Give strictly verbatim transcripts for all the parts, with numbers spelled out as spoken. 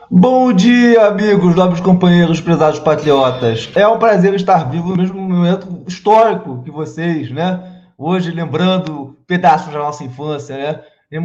Bom dia, amigos, nobres companheiros, prezados patriotas. É um prazer estar vivo no mesmo momento histórico que vocês, né? Hoje, lembrando pedaços da nossa infância, né?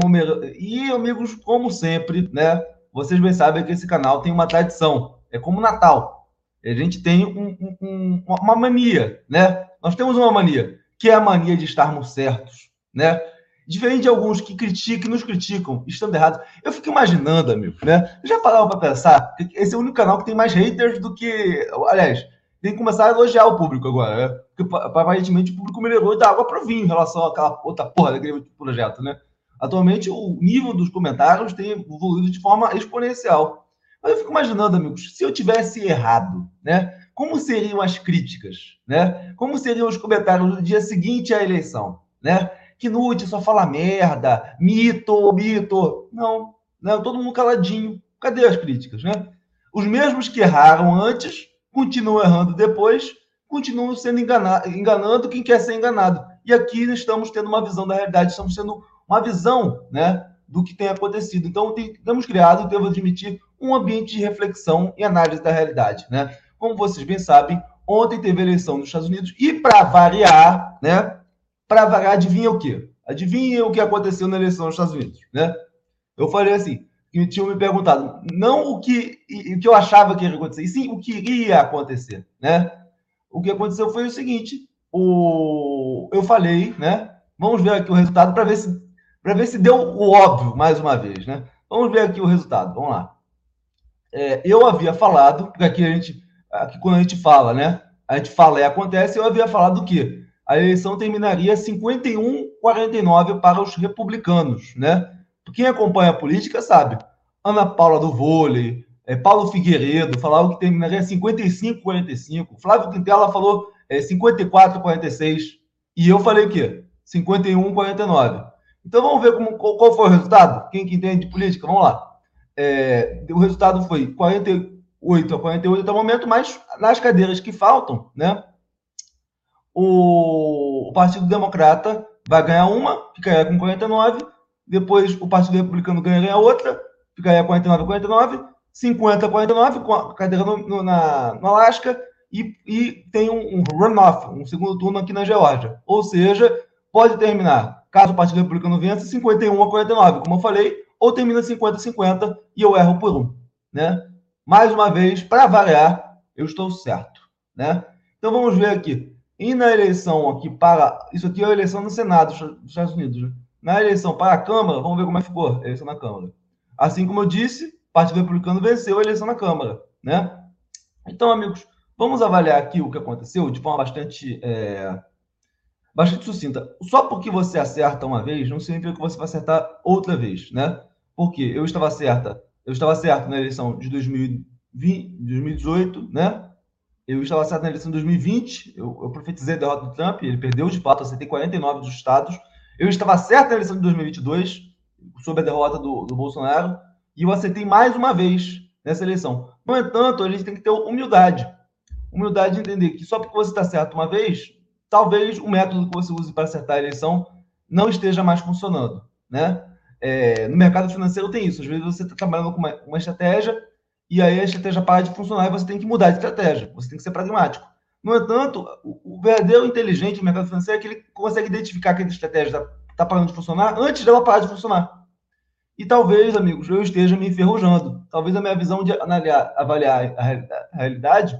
E, amigos, como sempre, né? Vocês bem sabem que esse canal tem uma tradição. É como o Natal. A gente tem um- um- um- uma mania, né? Nós temos uma mania, que é a mania de estarmos certos, né? Diferente de alguns que criticam, que nos criticam, estando errados. Eu fico imaginando, amigo, né? Já pararam para pensar que esse é o único canal que tem mais haters do que. Aliás, tem que começar a elogiar o público agora, né? Porque aparentemente o público melhorou da água para o vinho em relação àquela outra porra daquele projeto, né? Atualmente o nível dos comentários tem evoluído de forma exponencial. Mas eu fico imaginando, amigos, se eu tivesse errado, né? Como seriam as críticas, né? Como seriam os comentários no dia seguinte à eleição, né? Que Knut só fala merda, mito, mito. Não, né? Todo mundo caladinho. Cadê as críticas, né? Os mesmos que erraram antes continuam errando depois, continuam sendo engana enganando quem quer ser enganado. E aqui estamos tendo uma visão da realidade, estamos tendo uma visão, né, do que tem acontecido. Então, tem, temos criado, devo admitir, um ambiente de reflexão e análise da realidade, né? Como vocês bem sabem, ontem teve eleição nos Estados Unidos e, para variar, né, para variar, adivinha o quê? Adivinha o que aconteceu na eleição nos Estados Unidos, né? Eu falei assim, que tinham me perguntado, não o que, o que eu achava que ia acontecer, e sim o que iria acontecer, né? O que aconteceu foi o seguinte, o, eu falei, né? Vamos ver aqui o resultado para ver se para ver se deu o óbvio mais uma vez, né? Vamos ver aqui o resultado. Vamos lá. É, eu havia falado, porque aqui a gente, aqui quando a gente fala, né? A gente fala e acontece, eu havia falado do quê? A eleição terminaria cinquenta e um a quarenta e nove para os republicanos, né? Quem acompanha a política sabe. Ana Paula do vôlei, é, Paulo Figueiredo falaram que terminaria cinquenta e cinco a quarenta e cinco. Flávio Quintela falou é, cinquenta e quatro a quarenta e seis. E eu falei o quê? cinquenta e um a quarenta e nove. Então vamos ver como, qual foi o resultado? Quem que entende de política? Vamos lá. É, o resultado foi quarenta e oito a quarenta e oito até o momento, mas nas cadeiras que faltam, né, o, o Partido Democrata vai ganhar uma, ficaria com quarenta e nove, depois o Partido Republicano ganharia outra, ficaria quarenta e nove a quarenta e nove, cinquenta a quarenta e nove, com a cadeira no, no, na, no Alasca, e, e tem um, um runoff, um segundo turno aqui na Geórgia. Ou seja, pode terminar, caso o Partido Republicano vença, cinquenta e um a quarenta e nove, como eu falei, ou termina cinquenta a cinquenta e eu erro por um, né? Mais uma vez, para variar, eu estou certo, né? Então vamos ver aqui. E na eleição aqui para. Isso aqui é a eleição no Senado dos Estados Unidos, né? Na eleição para a Câmara, vamos ver como é que ficou a eleição na Câmara. Assim como eu disse, o Partido Republicano venceu a eleição na Câmara, né? Então, amigos, vamos avaliar aqui o que aconteceu de forma bastante, é, bastante sucinta. Só porque você acerta uma vez, não significa que você vai acertar outra vez, né? Porque eu estava certa, eu estava certo na eleição de dois mil e vinte, dois mil e dezoito, né? Eu estava certo na eleição de dois mil e vinte, eu, eu profetizei a derrota do Trump, ele perdeu de fato, acertei quarenta e nove dos estados. Eu estava certo na eleição de dois mil e vinte e dois, sobre a derrota do, do Bolsonaro, e eu acertei mais uma vez nessa eleição. No entanto, a gente tem que ter humildade. Humildade de entender que só porque você está certo uma vez, talvez o método que você use para acertar a eleição não esteja mais funcionando, né? É, no mercado financeiro tem isso. Às vezes você está trabalhando com uma, uma estratégia e aí a estratégia para de funcionar e você tem que mudar de estratégia. Você tem que ser pragmático. No entanto, o, o verdadeiro inteligente no mercado financeiro é que ele consegue identificar que a estratégia está tá parando de funcionar antes dela parar de funcionar. E talvez, amigos, eu esteja me enferrujando. Talvez a minha visão de avaliar, avaliar a realidade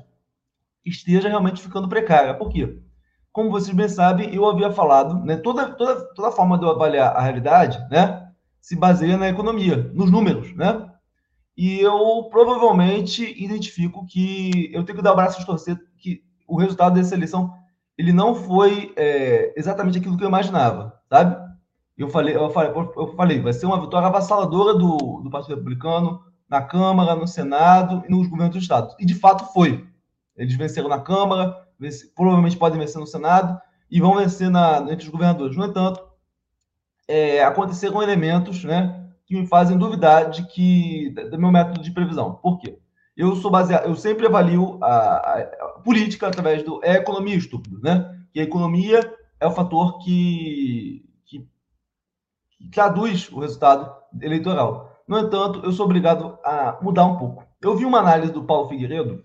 esteja realmente ficando precária. Por quê? Como vocês bem sabem, eu havia falado, né, toda, toda, toda forma de eu avaliar a realidade, né, se baseia na economia, nos números, né? E eu provavelmente identifico que eu tenho que dar o braço de torcer que o resultado dessa eleição ele não foi é, exatamente aquilo que eu imaginava, sabe? Eu falei, eu falei, eu falei, vai ser uma vitória avassaladora do, do Partido Republicano na Câmara, no Senado e nos governos do Estado. E de fato foi. Eles venceram na Câmara, vencer, provavelmente podem vencer no Senado e vão vencer na, entre os governadores. No entanto, é, aconteceram elementos, né, que me fazem duvidar de que do meu método de previsão. Por quê? Eu sou baseado, eu sempre avalio a, a, a política através do é economia estúpido, né? Que a economia é o fator que, que, que traduz o resultado eleitoral. No entanto, eu sou obrigado a mudar um pouco. Eu vi uma análise do Paulo Figueiredo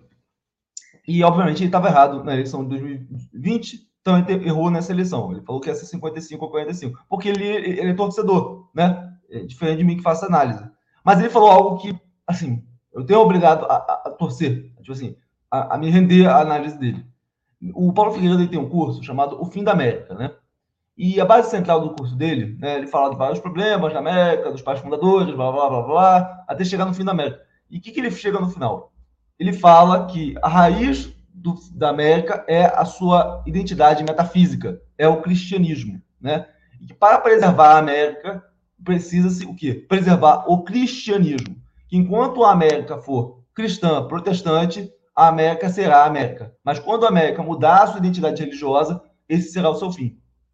e, obviamente, ele estava errado na eleição de dois mil e vinte, então ele errou nessa eleição. Ele falou que ia ser cinquenta e cinco ou quarenta e cinco, porque ele, ele é torcedor, né? É diferente de mim que faça análise. Mas ele falou algo que, assim, eu tenho obrigado a, a, a torcer, tipo assim, a, a me render a análise dele. O Paulo Figueiredo tem um curso chamado O Fim da América, né? E a base central do curso dele, né, ele fala de vários problemas da América, dos pais fundadores, blá, blá, blá, blá, até chegar no fim da América. E o que, que ele chega no final? Ele fala que a raiz do, da América é a sua identidade metafísica, é o cristianismo, né? E que para preservar a América, precisa-se o quê? Preservar o cristianismo. Que enquanto a América for cristã, protestante, a América será a América. Mas quando a América mudar a sua identidade religiosa, esse será o seu fim.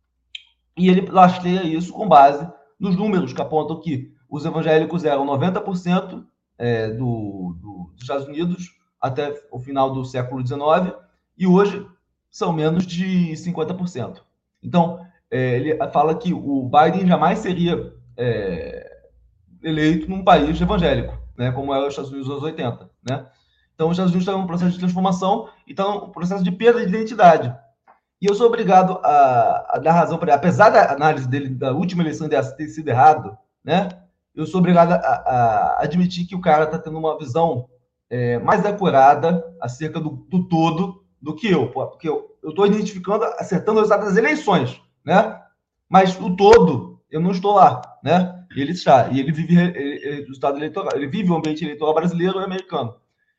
E ele lastreia isso com base nos números que apontam que os evangélicos eram noventa por cento é, do, do, dos Estados Unidos até o final do século dezenove, e hoje são menos de cinquenta por cento. Então, é, ele fala que o Biden jamais seria é, eleito num país evangélico, né, como é os Estados Unidos nos anos oitenta. Né? Então, os Estados Unidos estão em um processo de transformação e estão em um processo de perda de identidade. E eu sou obrigado a, a dar razão para ele. Apesar da análise dele da última eleição ter sido errado, né? Eu sou obrigado a, a admitir que o cara está tendo uma visão é, mais acurada acerca do, do todo do que eu. Porque eu estou identificando, acertando o resultado das eleições, né? Mas o todo, eu não estou lá, né? Ele está. E ele vive ele, o estado eleitoral, ele vive o ambiente eleitoral brasileiro e americano.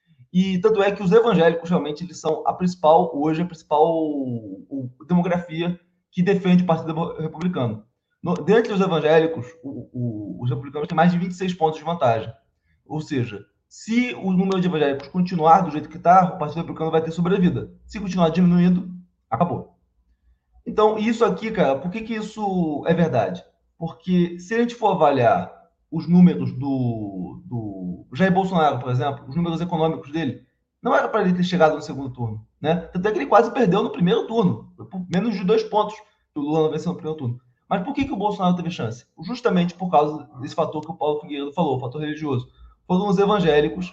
E tanto é que os evangélicos realmente eles são a principal, hoje, a principal o, o, demografia que defende o Partido Republicano. No, dentre os evangélicos, o, o, os republicanos têm mais de vinte e seis pontos de vantagem. Ou seja, se o número de evangélicos continuar do jeito que está, o Partido Republicano vai ter sobrevida. Se continuar diminuindo, acabou. Então, isso aqui, cara, por que, que isso é verdade? Porque se a gente for avaliar os números do, do Jair Bolsonaro, por exemplo, os números econômicos dele, não era para ele ter chegado no segundo turno, né? Tanto é que ele quase perdeu no primeiro turno, por menos de dois pontos que o Lula não venceu no primeiro turno. Mas por que, que o Bolsonaro teve chance? Justamente por causa desse fator que o Paulo Figueiredo falou, o fator religioso. Foram os evangélicos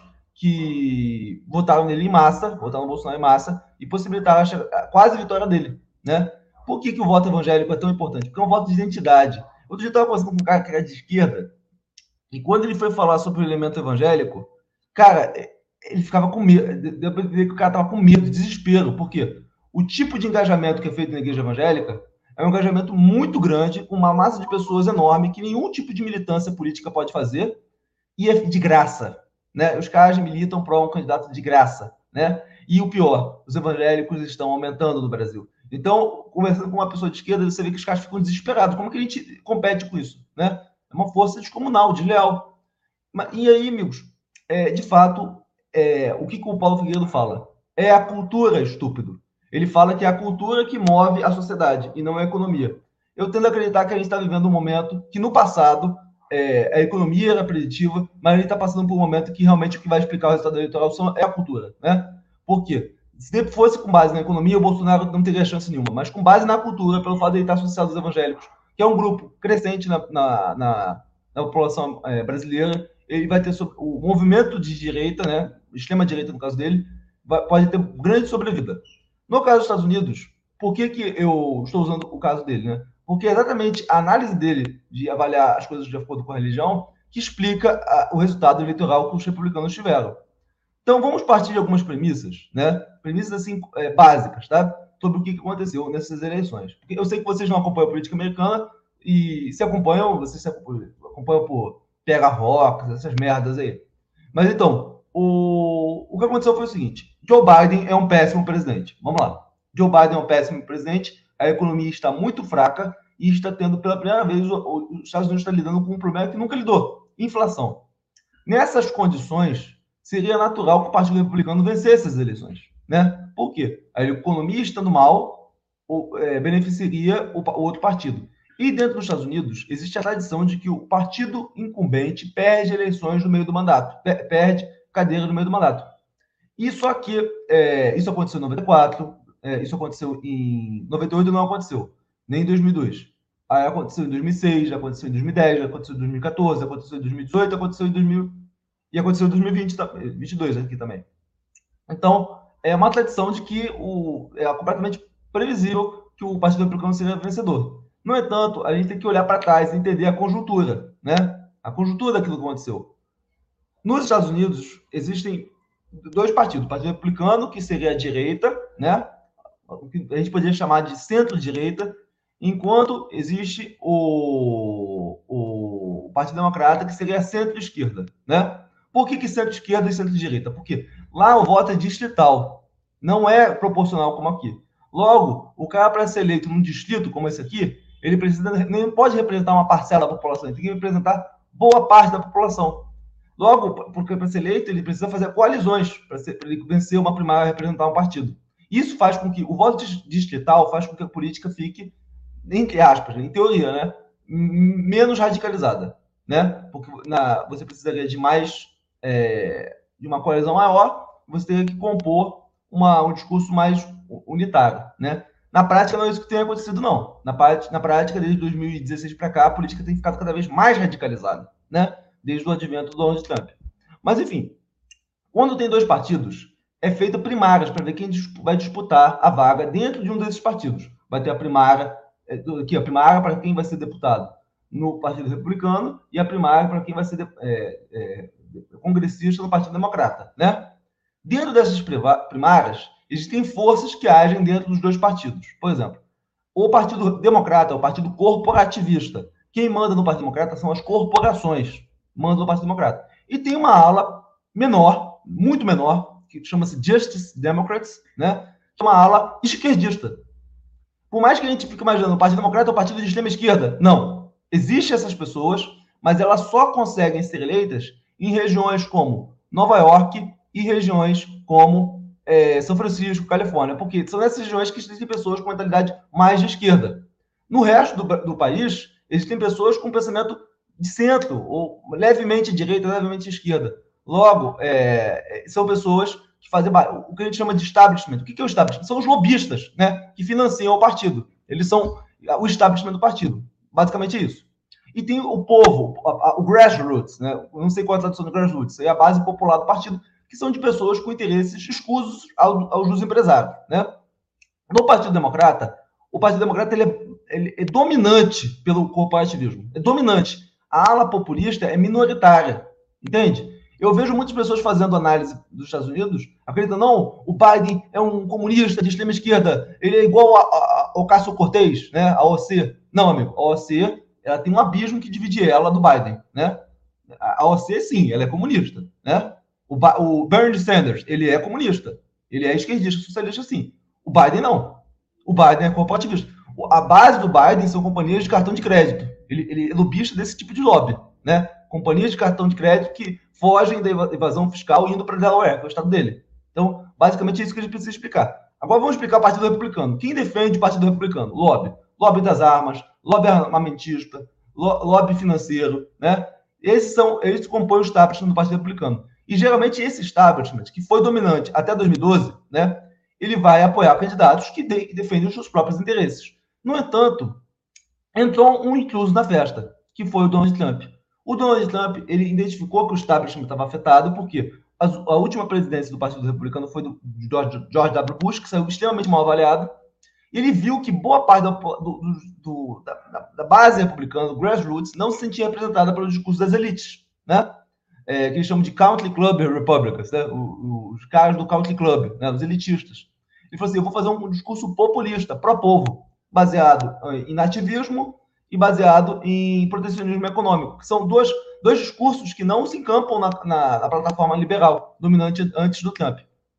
que votaram nele em massa, votaram no Bolsonaro em massa, e possibilitaram a quase a vitória dele, né? Por que, que o voto evangélico é tão importante? Porque é um voto de identidade. Outro dia eu estava conversando com um cara que era de esquerda, e quando ele foi falar sobre o elemento evangélico, cara, ele ficava com medo. Deu para ver que o cara estava com medo, desespero. Por quê? O tipo de engajamento que é feito na igreja evangélica é um engajamento muito grande, com uma massa de pessoas enorme, que nenhum tipo de militância política pode fazer, e é de graça. Né? Os caras militam para um candidato de graça. Né? E o pior, os evangélicos estão aumentando no Brasil. Então, conversando com uma pessoa de esquerda, você vê que os caras ficam desesperados. Como que a gente compete com isso? Né? É uma força descomunal, desleal. E aí, amigos, é, de fato, é, o que, que o Paulo Figueiredo fala? É a cultura, estúpido. Ele fala que é a cultura que move a sociedade e não a economia. Eu tendo a acreditar que a gente está vivendo um momento que, no passado, é, a economia era preditiva, mas a gente está passando por um momento que realmente o que vai explicar o resultado eleitoral é a cultura. Né? Por quê? Se fosse com base na economia, o Bolsonaro não teria chance nenhuma. Mas com base na cultura, pelo fato de ele estar associado aos evangélicos, que é um grupo crescente na, na, na, na população é, brasileira, ele vai ter o movimento de direita, né, extrema-direita no caso dele, vai, pode ter grande sobrevida. No caso dos Estados Unidos, por que, que eu estou usando o caso dele? Né? Porque é exatamente a análise dele de avaliar as coisas de acordo com a religião que explica a, o resultado eleitoral que os republicanos tiveram. Então, vamos partir de algumas premissas, né? Premissas, assim, é, básicas, tá? Sobre o que aconteceu nessas eleições. Porque eu sei que vocês não acompanham a política americana e se acompanham, vocês se acompanham, acompanham por pega rocks, essas merdas aí. Mas, então, o, o que aconteceu foi o seguinte. Joe Biden é um péssimo presidente. Vamos lá. Joe Biden é um péssimo presidente, a economia está muito fraca e está tendo, pela primeira vez, os Estados Unidos está lidando com um problema que nunca lidou, inflação. Nessas condições, seria natural que o Partido Republicano vencesse as eleições. Né? Por quê? A economia estando mal, é, beneficiaria o, o outro partido. E dentro dos Estados Unidos, existe a tradição de que o partido incumbente perde eleições no meio do mandato, perde cadeira no meio do mandato. Isso aqui, é, isso aconteceu em noventa e quatro, é, isso aconteceu em noventa e oito, não aconteceu, nem em dois mil e dois. Aí aconteceu em dois mil e seis, aconteceu em dois mil e dez, aconteceu em dois mil e quatorze, aconteceu em dois mil e dezoito, aconteceu em dois mil e aconteceu em dois mil e vinte, vinte e dois aqui também. Então, é uma tradição de que o, é completamente previsível que o Partido Republicano seja vencedor. No entanto, a gente tem que olhar para trás e entender a conjuntura, né? A conjuntura daquilo que aconteceu. Nos Estados Unidos, existem dois partidos. O Partido Republicano, que seria a direita, né? O que a gente poderia chamar de centro-direita, enquanto existe o, o Partido Democrata, que seria a centro-esquerda, né? Por que, que centro-esquerda e centro-direita? Porque lá o voto é distrital, não é proporcional como aqui. Logo, o cara, para ser eleito num distrito como esse aqui, ele precisa, nem pode representar uma parcela da população, ele tem que representar boa parte da população. Logo, porque para ser eleito, ele precisa fazer coalizões para ele vencer uma primária e representar um partido. Isso faz com que o voto distrital faz com que a política fique, entre aspas, em teoria, né, menos radicalizada, né? Porque na, você precisaria de mais, é, de uma coalizão maior, você teria que compor uma, um discurso mais unitário, né? Na prática, não é isso que tem acontecido, não. Na, na prática, desde dois mil e dezesseis para cá, a política tem ficado cada vez mais radicalizada, né? Desde o advento do Donald Trump. Mas, enfim, quando tem dois partidos, é feita primárias para ver quem vai disputar a vaga dentro de um desses partidos. Vai ter a primária, aqui, a primária para quem vai ser deputado no Partido Republicano e a primária para quem vai ser é, é, congressista no Partido Democrata, né? Dentro dessas primárias, existem forças que agem dentro dos dois partidos. Por exemplo, o Partido Democrata é o partido corporativista. Quem manda no Partido Democrata são as corporações, mandam no Partido Democrata. E tem uma ala menor, muito menor, que chama-se Justice Democrats, né? Que é uma ala esquerdista. Por mais que a gente fique imaginando o Partido Democrata é o partido de extrema esquerda, não. Existem essas pessoas, mas elas só conseguem ser eleitas em regiões como Nova York e regiões como é, São Francisco, Califórnia, porque são nessas regiões que existem pessoas com mentalidade mais de esquerda. No resto do, do país, existem pessoas com pensamento de centro, ou levemente direita, levemente esquerda. Logo, é, são pessoas que fazem o que a gente chama de establishment. O que é o establishment? São os lobistas, né, que financiam o partido. Eles são o establishment do partido. Basicamente é isso. E tem o povo, o grassroots, né? Eu não sei qual é a tradução do grassroots, é a base popular do partido, que são de pessoas com interesses escusos aos dos empresários, né? No Partido Democrata, o Partido Democrata ele é, ele é dominante pelo corporativismo. É dominante. A ala populista é minoritária, entende? Eu vejo muitas pessoas fazendo análise dos Estados Unidos, acreditam, não, o Biden é um comunista de extrema esquerda, ele é igual a, a, ao Cássio Cortez, né, a O C. Não, amigo, a O C ela tem um abismo que divide ela do Biden, né? A O C, sim, ela é comunista, né? O, o Bernie Sanders, ele é comunista, ele é esquerdista, socialista, sim. O Biden, não. O Biden é corporativista. A base do Biden são companhias de cartão de crédito. Ele, ele é lobista desse tipo de lobby, né? Companhias de cartão de crédito que fogem da evasão fiscal indo para Delaware, que é o estado dele. Então, basicamente, é isso que a gente precisa explicar. Agora, vamos explicar o Partido Republicano. Quem defende o Partido Republicano? Lobby. Lobby das armas, lobby armamentista, lobby financeiro, né? Esses são, eles compõem o establishment do Partido Republicano. E, geralmente, esse establishment, que foi dominante até dois mil e doze, né? Ele vai apoiar candidatos que, de, que defendem os seus próprios interesses. No entanto, entrou um incluso na festa, que foi o Donald Trump. O Donald Trump, ele identificou que o establishment estava afetado, porque a, a última presidência do Partido Republicano foi do George, George W. Bush, que saiu extremamente mal avaliado, e ele viu que boa parte da, do, do, da, da base republicana, do grassroots, não se sentia representada pelo discurso das elites, né? É, que eles chamam de Country Club Republicans, né? os, os caras do Country Club, né? Os elitistas. Ele falou assim, eu vou fazer um discurso populista, pró-povo, baseado em nativismo e baseado em protecionismo econômico, que são dois, dois discursos que não se encampam na, na, na plataforma liberal dominante antes do Trump.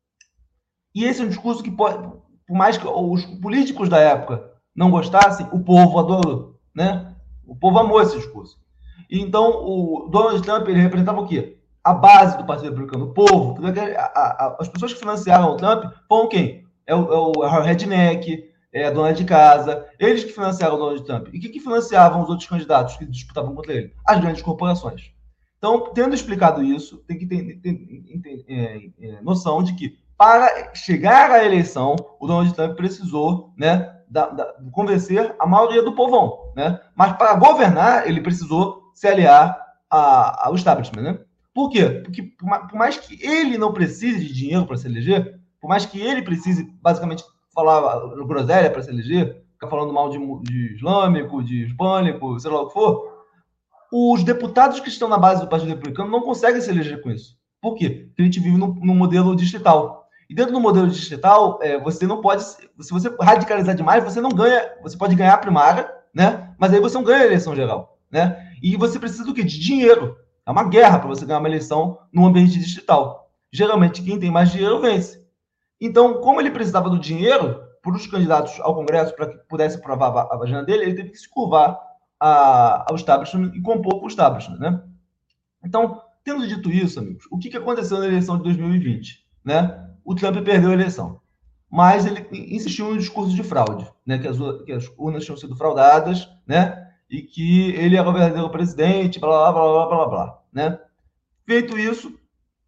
E esse é um discurso que, pode, por mais que os políticos da época não gostassem, o povo adorou, né? O povo amou esse discurso. E então, o Donald Trump, ele representava o quê? A base do Partido Republicano, o povo. A, a, as pessoas que financiaram o Trump foram quem? É o, é o redneck, é a dona de casa, eles que financiaram o Donald Trump. E o que, que financiavam os outros candidatos que disputavam contra ele? As grandes corporações. Então, tendo explicado isso, tem que ter, ter, ter é, é, noção de que, para chegar à eleição, o Donald Trump precisou, né, da, da, convencer a maioria do povão, né? Mas para governar, ele precisou se aliar a, ao establishment, né? Por quê? Porque por mais que ele não precise de dinheiro para se eleger, por mais que ele precise, basicamente, falar groselha para se eleger, ficar falando mal de, de islâmico, de hispânico, sei lá o que for, os deputados que estão na base do Partido Republicano não conseguem se eleger com isso. Por quê? Porque a gente vive num, num modelo distrital. E dentro do modelo distrital, é, você não pode, se você radicalizar demais, você não ganha, você pode ganhar a primária, né? Mas aí você não ganha a eleição geral, né? E você precisa do quê? De dinheiro. É uma guerra para você ganhar uma eleição num ambiente distrital. Geralmente, quem tem mais dinheiro vence. Então, como ele precisava do dinheiro para os candidatos ao Congresso para que pudesse aprovar a agenda dele, ele teve que se curvar a, ao establishment e compor com o establishment, né? Então, tendo dito isso, amigos, o que, que aconteceu na eleição de dois mil e vinte, né? O Trump perdeu a eleição, mas ele insistiu no discurso de fraude, né? Que as, que as urnas tinham sido fraudadas, né? E que ele era o verdadeiro presidente, blá, blá, blá, blá, blá, blá, né? Feito isso,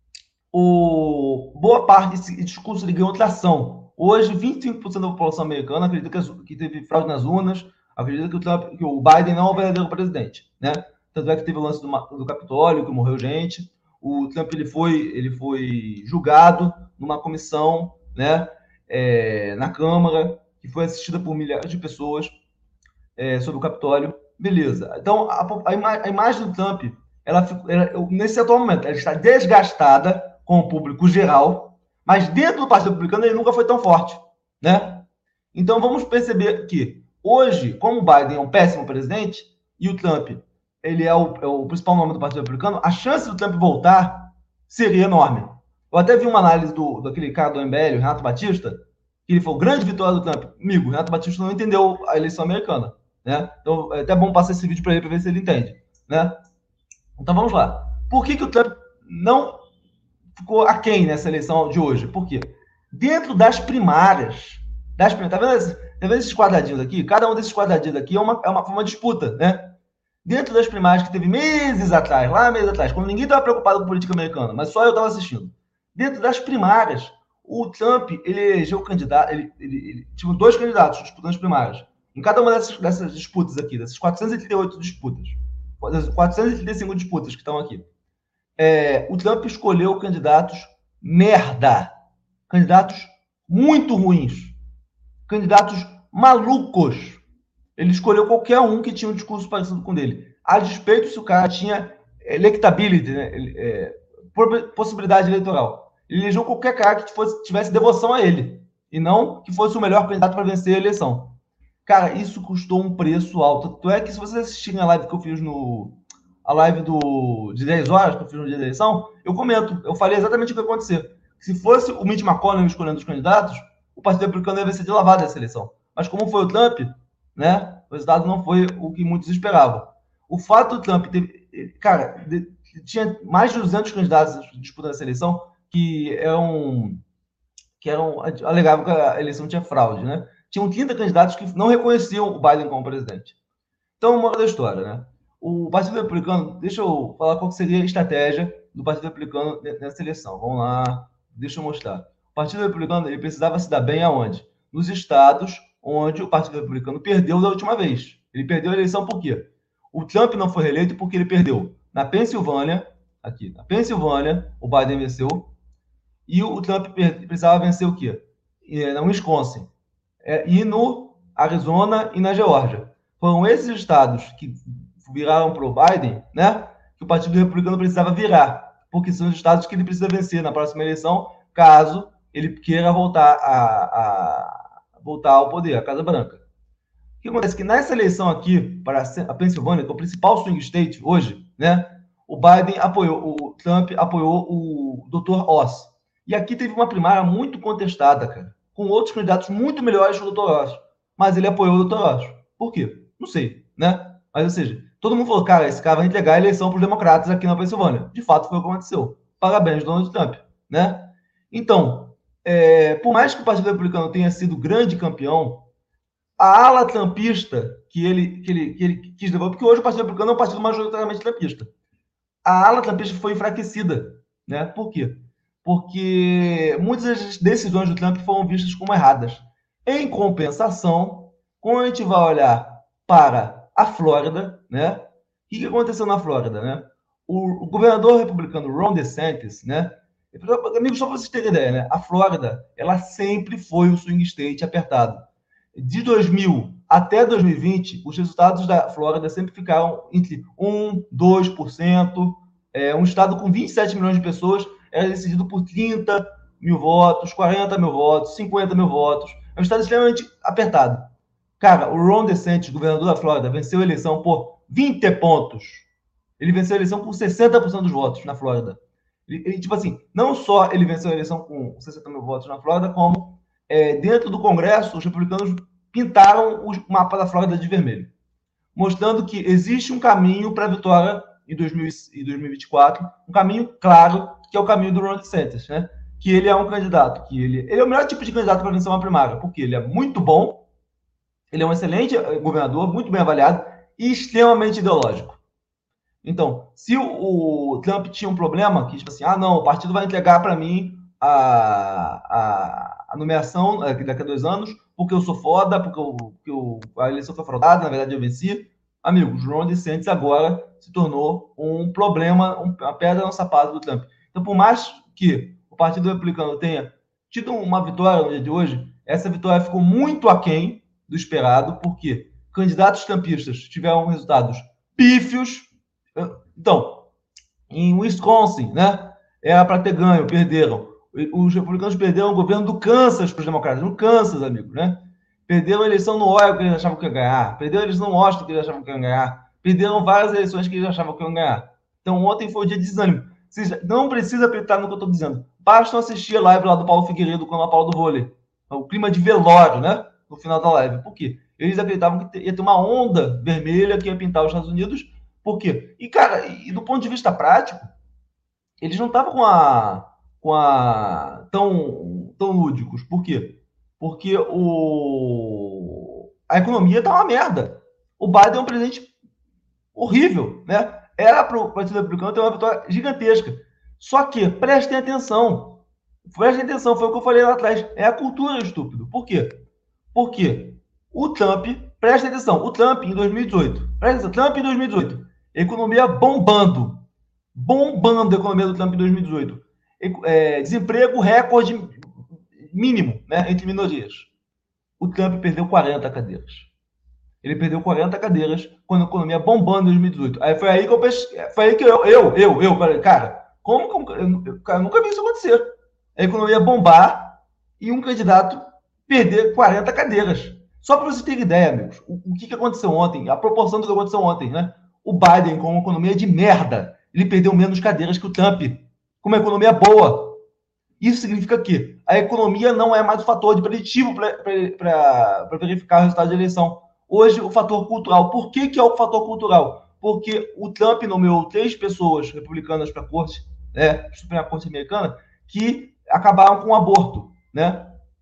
o... boa parte desse discurso ele ganhou tração. Hoje, vinte e cinco por cento da população americana acredita que, as... que teve fraude nas urnas, acredita que o, Trump... que o Biden não é o verdadeiro presidente, né? Tanto é que teve o lance do, do Capitólio, que morreu gente. O Trump ele foi, ele foi julgado numa comissão, né, é, na Câmara, que foi assistida por milhares de pessoas, é, sobre o Capitólio. Beleza. Então, a, a, ima a imagem do Trump, ela, ela, nesse atual momento, ela está desgastada com o público geral, mas dentro do Partido Republicano ele nunca foi tão forte, né? Então, vamos perceber que hoje, como o Biden é um péssimo presidente e o Trump ele é o, é o principal nome do Partido Republicano, a chance do Trump voltar seria enorme. Eu até vi uma análise do, daquele cara do M B L, o Renato Batista, que ele falou, grande vitória do Trump. Amigo, o Renato Batista não entendeu a eleição americana, né? Então, é até bom passar esse vídeo para ele, para ver se ele entende, né? Então, vamos lá. Por que, que o Trump não ficou aquém nessa eleição de hoje? Por quê? Dentro das primárias, das primárias, tá vendo, esses, tá vendo esses quadradinhos aqui? Cada um desses quadradinhos aqui é uma, é uma, uma disputa, né? Dentro das primárias que teve meses atrás, lá meses atrás, quando ninguém estava preocupado com política americana, mas só eu estava assistindo. Dentro das primárias, o Trump, ele elegeu candidato, ele, ele, ele tinha dois candidatos disputando as primárias. Em cada uma dessas, dessas disputas aqui, dessas quatrocentas e trinta e oito disputas, quatrocentas e trinta e cinco disputas que estão aqui, é, o Trump escolheu candidatos merda, candidatos muito ruins, candidatos malucos. Ele escolheu qualquer um que tinha um discurso parecido com o dele. A despeito se o cara tinha electability, né? é, possibilidade eleitoral. Ele elegeu qualquer cara que fosse, tivesse devoção a ele. E não que fosse o melhor candidato para vencer a eleição. Cara, isso custou um preço alto. Tanto é que se vocês assistirem a live que eu fiz no... A live do, de dez horas que eu fiz no dia da eleição, eu comento. Eu falei exatamente o que ia acontecer. Se fosse o Mitch McConnell escolhendo os candidatos, o Partido Republicano ia vencer de lavada essa eleição. Mas como foi o Trump, né? O resultado não foi o que muitos esperavam. O fato do Trump ter... Cara, de, tinha mais de duzentos candidatos disputando essa eleição que eram... que eram alegavam que a eleição tinha fraude, né? Tinham trinta candidatos que não reconheciam o Biden como presidente. Então, uma da história, né? O Partido Republicano... Deixa eu falar qual seria a estratégia do Partido Republicano nessa eleição. Vamos lá. Deixa eu mostrar. O Partido Republicano ele precisava se dar bem aonde? Nos estados onde o Partido Republicano perdeu da última vez. Ele perdeu a eleição por quê? O Trump não foi reeleito porque ele perdeu. Na Pensilvânia, aqui, na Pensilvânia, o Biden venceu, e o Trump precisava vencer o quê? No Wisconsin, e no Arizona e na Geórgia. Foram esses estados que viraram para o Biden, né? Que o Partido Republicano precisava virar, porque são os estados que ele precisa vencer na próxima eleição, caso ele queira voltar a, a voltar ao poder, a Casa Branca. O que acontece? Que nessa eleição aqui, para a Pensilvânia, que é o principal swing state hoje, né? O Biden apoiou, o Trump apoiou o doutor Oz. E aqui teve uma primária muito contestada, cara, com outros candidatos muito melhores que o doutor Oz. Mas ele apoiou o doutor Oz. Por quê? Não sei, né? Mas, ou seja, todo mundo falou, cara, esse cara vai entregar a eleição para os democratas aqui na Pensilvânia. De fato, foi o que aconteceu. Parabéns, Donald Trump, né? Então, é, por mais que o Partido Republicano tenha sido grande campeão, a ala trumpista que ele, que ele, que ele quis levar, porque hoje o Partido Republicano é um partido majoritariamente trumpista, a ala trumpista foi enfraquecida, né? Por quê? Porque muitas das decisões do Trump foram vistas como erradas. Em compensação, Quando a gente vai olhar para a Flórida, né? O que, que aconteceu na Flórida, né? O, o governador republicano Ron DeSantis, né? Amigos, só para vocês terem ideia, né? A Flórida, ela sempre foi o swing state apertado. De dois mil até dois mil e vinte, os resultados da Flórida sempre ficaram entre um, dois por cento. É, um estado com vinte e sete milhões de pessoas era decidido por trinta mil votos, quarenta mil votos, cinquenta mil votos. É um estado extremamente apertado. Cara, o Ron DeSantis, governador da Flórida, venceu a eleição por vinte pontos. Ele venceu a eleição com sessenta por cento dos votos na Flórida. Ele, ele, tipo assim, não só ele venceu a eleição com sessenta mil votos na Flórida, como é, dentro do Congresso, os republicanos pintaram o mapa da Flórida de vermelho, mostrando que existe um caminho para a vitória em dois mil e vinte e quatro, um caminho claro, que é o caminho do Ron DeSantis, né? Que ele é um candidato, que ele, ele é o melhor tipo de candidato para vencer uma primária, porque ele é muito bom, ele é um excelente governador, muito bem avaliado e extremamente ideológico. Então, se o, o Trump tinha um problema, que tipo assim, ah, não, o partido vai entregar para mim a, a, a nomeação daqui a dois anos, porque eu sou foda, porque, eu, porque eu, a eleição foi fraudada, na verdade eu venci. Amigos, Ron DeSantis agora se tornou um problema, uma pedra no sapato do Trump. Então, por mais que o Partido Republicano tenha tido uma vitória no dia de hoje, essa vitória ficou muito aquém do esperado, porque candidatos trumpistas tiveram resultados pífios. Então, em Wisconsin, né, era para ter ganho, perderam. Os republicanos perderam o governo do Kansas para os democratas, no Kansas, amigos, né? Perderam a eleição no Ohio que eles achavam que ia ganhar, perderam a eleição no Washington que eles achavam que iam ganhar, perderam várias eleições que eles achavam que iam ganhar. Então, ontem foi o dia de desânimo. Vocês não precisa acreditar no que eu estou dizendo. Basta assistir a live lá do Paulo Figueiredo com a Paulo do Vôlei. O clima de velório, né? No final da live. Por quê? Eles acreditavam que ia ter uma onda vermelha que ia pintar os Estados Unidos. Por quê? E, cara, e do ponto de vista prático, eles não estavam com a, com a tão, tão lúdicos. Por quê? Porque o, a economia tá uma merda. O Biden é um presidente horrível, né? Era para o Partido Republicano ter uma vitória gigantesca. Só que, prestem atenção, prestem atenção, foi o que eu falei lá atrás, é a cultura, estúpido. Por quê? Porque o Trump, prestem atenção, o Trump em dois mil e dezoito, presta atenção, Trump em dois mil e dezoito, economia bombando, bombando a economia do Trump em dois mil e dezoito, é, desemprego recorde mínimo, né, entre minorias. O Trump perdeu quarenta cadeiras. Ele perdeu quarenta cadeiras quando a economia bombando em dois mil e dezoito. Aí foi aí que eu foi aí que eu, eu, eu, eu falei, cara, como, como eu, eu, eu nunca vi isso acontecer. A economia bombar e um candidato perder quarenta cadeiras. Só para você ter ideia, amigos, o, o que, que aconteceu ontem, a proporção do que aconteceu ontem, né? O Biden, com uma economia de merda, ele perdeu menos cadeiras que o Trump, com uma economia boa. Isso significa que a economia não é mais o fator de preditivo para verificar o resultado da eleição. Hoje, o fator cultural. Por que, que é o fator cultural? Porque o Trump nomeou três pessoas republicanas para a corte, né, Suprema Corte Americana, que acabaram com o aborto, né?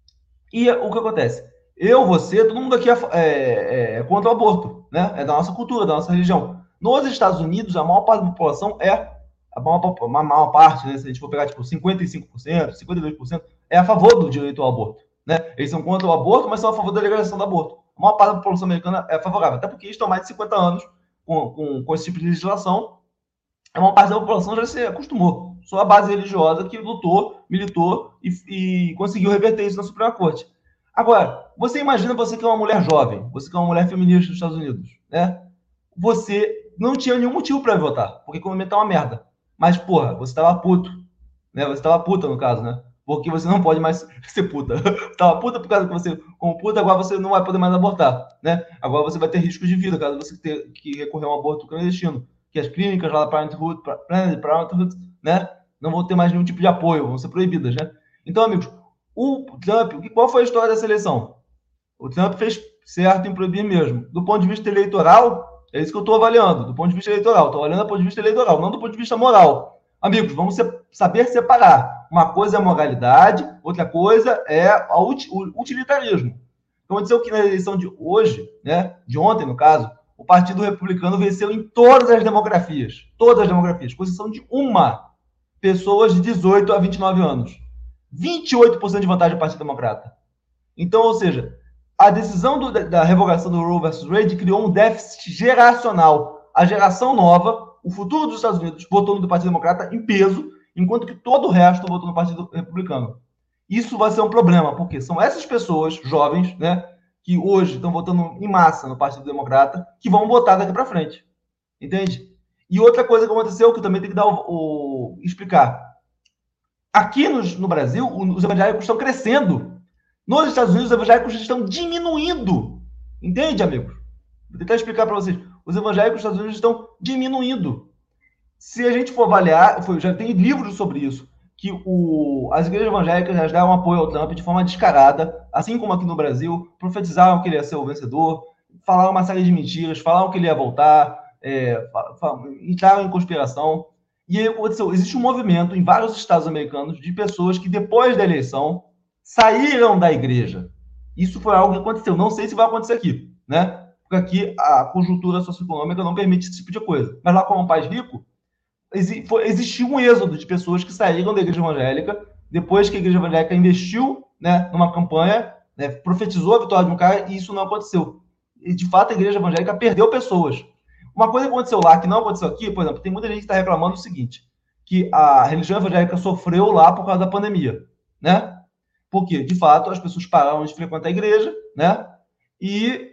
E o que acontece? Eu, você, todo mundo aqui é, é, é contra o aborto, né? É da nossa cultura, da nossa religião. Nos Estados Unidos, a maior parte da população é, a maior, a maior parte, né, se a gente for pegar tipo cinquenta e cinco por cento, cinquenta e dois por cento, é a favor do direito ao aborto, né? Eles são contra o aborto, mas são a favor da legalização do aborto. A maior parte da população americana é favorável, até porque eles estão mais de cinquenta anos com, com, com esse tipo de legislação. A maior parte da população já se acostumou. Só a base religiosa que lutou, militou e, e conseguiu reverter isso na Suprema Corte. Agora, você imagina você que é uma mulher jovem, você que é uma mulher feminista dos Estados Unidos, né? Você não tinha nenhum motivo para votar, porque a economia tá uma merda. Mas, porra, você tava puto, né? Você tava puta, no caso, né? Porque você não pode mais ser puta. Você tava puta por causa que você, como puta, agora você não vai poder mais abortar, né? Agora você vai ter risco de vida, caso você tenha que recorrer a um aborto clandestino. Que as clínicas lá da Parenthood, Planned Parenthood, né? Não vão ter mais nenhum tipo de apoio, vão ser proibidas, né? Então, amigos, o Trump, qual foi a história dessa eleição? O Trump fez certo em proibir mesmo. Do ponto de vista eleitoral, é isso que eu estou avaliando. Do ponto de vista eleitoral, estou avaliando do ponto de vista eleitoral, não do ponto de vista moral. Amigos, vamos saber separar. Uma coisa é a moralidade, outra coisa é o utilitarismo. Então, aconteceu que na eleição de hoje, né, de ontem, no caso, o Partido Republicano venceu em todas as demografias. Todas as demografias, com exceção de uma. Pessoas de dezoito a vinte e nove anos. vinte e oito por cento de vantagem do Partido Democrata. Então, ou seja, a decisão do, da revogação do Roe versus Wade criou um déficit geracional. A geração nova, o futuro dos Estados Unidos, votou no Partido Democrata em peso, enquanto que todo o resto votou no Partido Republicano. Isso vai ser um problema, porque são essas pessoas jovens, né, que hoje estão votando em massa no Partido Democrata, que vão votar daqui para frente. Entende? E outra coisa que aconteceu, que também tem que dar o, o explicar. Aqui no, no Brasil, os evangélicos estão crescendo. Nos Estados Unidos, os evangélicos estão diminuindo. Entende, amigos? Vou tentar explicar para vocês. Os evangélicos dos Estados Unidos estão diminuindo. Se a gente for avaliar, já tem livros sobre isso, que o, as igrejas evangélicas já davam apoio ao Trump de forma descarada, assim como aqui no Brasil, profetizaram que ele ia ser o vencedor, falaram uma série de mentiras, falaram que ele ia voltar, é, entraram em conspiração. E aí aconteceu, existe um movimento em vários estados americanos de pessoas que depois da eleição saíram da igreja. Isso foi algo que aconteceu. Não sei se vai acontecer aqui, né? Porque aqui a conjuntura socioeconômica não permite esse tipo de coisa. Mas lá como um país rico, existiu um êxodo de pessoas que saíram da igreja evangélica depois que a igreja evangélica investiu, né, numa campanha, né, profetizou a vitória de um cara, e isso não aconteceu. E, de fato, a igreja evangélica perdeu pessoas. Uma coisa que aconteceu lá, que não aconteceu aqui, por exemplo, tem muita gente que está reclamando o seguinte, que a religião evangélica sofreu lá por causa da pandemia, né? Porque, de fato, as pessoas pararam de frequentar a igreja, né? E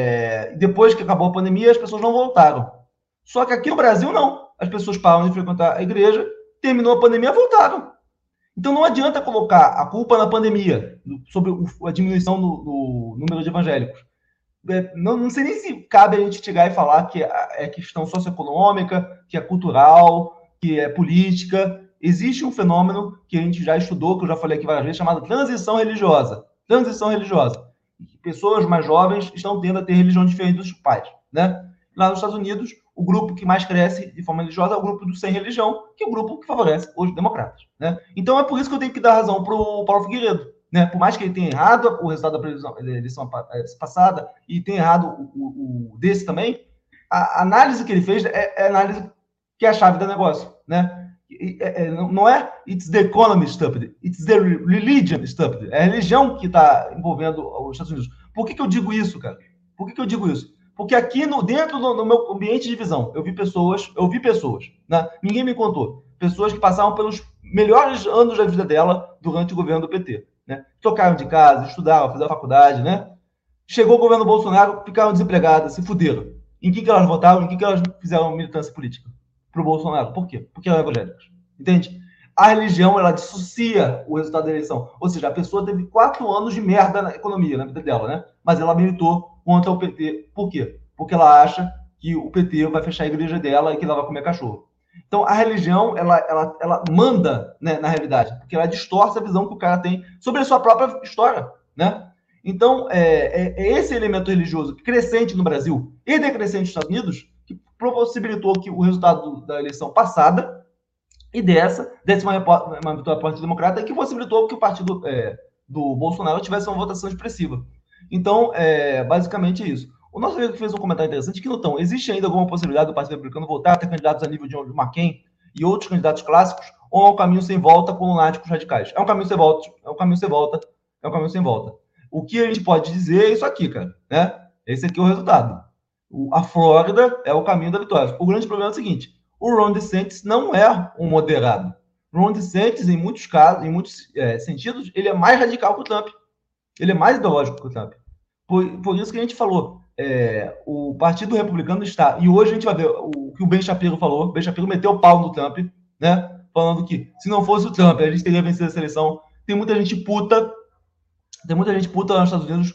é, depois que acabou a pandemia, as pessoas não voltaram. Só que aqui no Brasil, não. As pessoas pararam de frequentar a igreja, terminou a pandemia, voltaram. Então não adianta colocar a culpa na pandemia, sobre a diminuição no, no número de evangélicos. Não, não sei nem se cabe a gente chegar e falar que é questão socioeconômica, que é cultural, que é política. Existe um fenômeno que a gente já estudou, que eu já falei aqui várias vezes, chamado transição religiosa. Transição religiosa. Pessoas mais jovens estão tendo a ter religião diferente dos pais, né? Lá nos Estados Unidos, o grupo que mais cresce de forma religiosa é o grupo do sem religião, que é o grupo que favorece os democratas, né? Então é por isso que eu tenho que dar razão para o Paulo Figueiredo, né? Por mais que ele tenha errado o resultado da eleição passada e tenha errado o, o, o desse também, a análise que ele fez é, é a análise que é a chave do negócio, né? É, é, não é it's the economy stupid, it's the religion stupid. É a religião que está envolvendo os Estados Unidos. Por que, que eu digo isso, cara? Por que, que eu digo isso? Porque aqui no, dentro do no meu ambiente de visão, eu vi pessoas, eu vi pessoas, né? Ninguém me contou, pessoas que passaram pelos melhores anos da vida dela durante o governo do P T, né? Trocaram de casa, estudaram, fizeram faculdade, né? Chegou o governo Bolsonaro, ficaram desempregadas, se fuderam. Em que, que elas votaram? Em que, que elas fizeram militância política? Pro Bolsonaro. Por quê? Porque eram evangélicas. Entende? A religião, ela dissocia o resultado da eleição. Ou seja, a pessoa teve quatro anos de merda na economia, na vida dela, né? Mas ela militou contra o P T. Por quê? Porque ela acha que o P T vai fechar a igreja dela e que ela vai comer cachorro. Então, a religião, ela, ela, ela manda, né, na realidade, porque ela distorce a visão que o cara tem sobre a sua própria história, né? Então, é, é, é esse elemento religioso crescente no Brasil e decrescente nos Estados Unidos que possibilitou que o resultado da eleição passada e dessa, desse uma, uma vitória do Partido Democrata, que possibilitou que o partido é, do Bolsonaro tivesse uma votação expressiva. Então, é basicamente isso. O nosso amigo fez um comentário interessante que, Nutão, existe ainda alguma possibilidade do Partido Republicano voltar a ter candidatos a nível de McCain e outros candidatos clássicos, ou é um caminho sem volta com lunáticos radicais? É um caminho sem volta, é um caminho sem volta, é um caminho sem volta. O que a gente pode dizer é isso aqui, cara, né? Esse aqui é o resultado. O, a Flórida é o caminho da vitória. O grande problema é o seguinte: o Ron DeSantis não é um moderado. O Ron DeSantis, em muitos casos, em muitos é, sentidos, ele é mais radical que o Trump. Ele é mais ideológico que o Trump. Por, por isso que a gente falou, é, o Partido Republicano está... E hoje a gente vai ver o que o Ben Shapiro falou. O Ben Shapiro meteu o pau no Trump, né? Falando que se não fosse o Trump, a gente teria vencido essa eleição. Tem muita gente puta, tem muita gente puta lá nos Estados Unidos.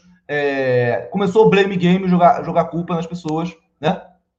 É, começou o blame game, jogar, jogar culpa nas pessoas, né?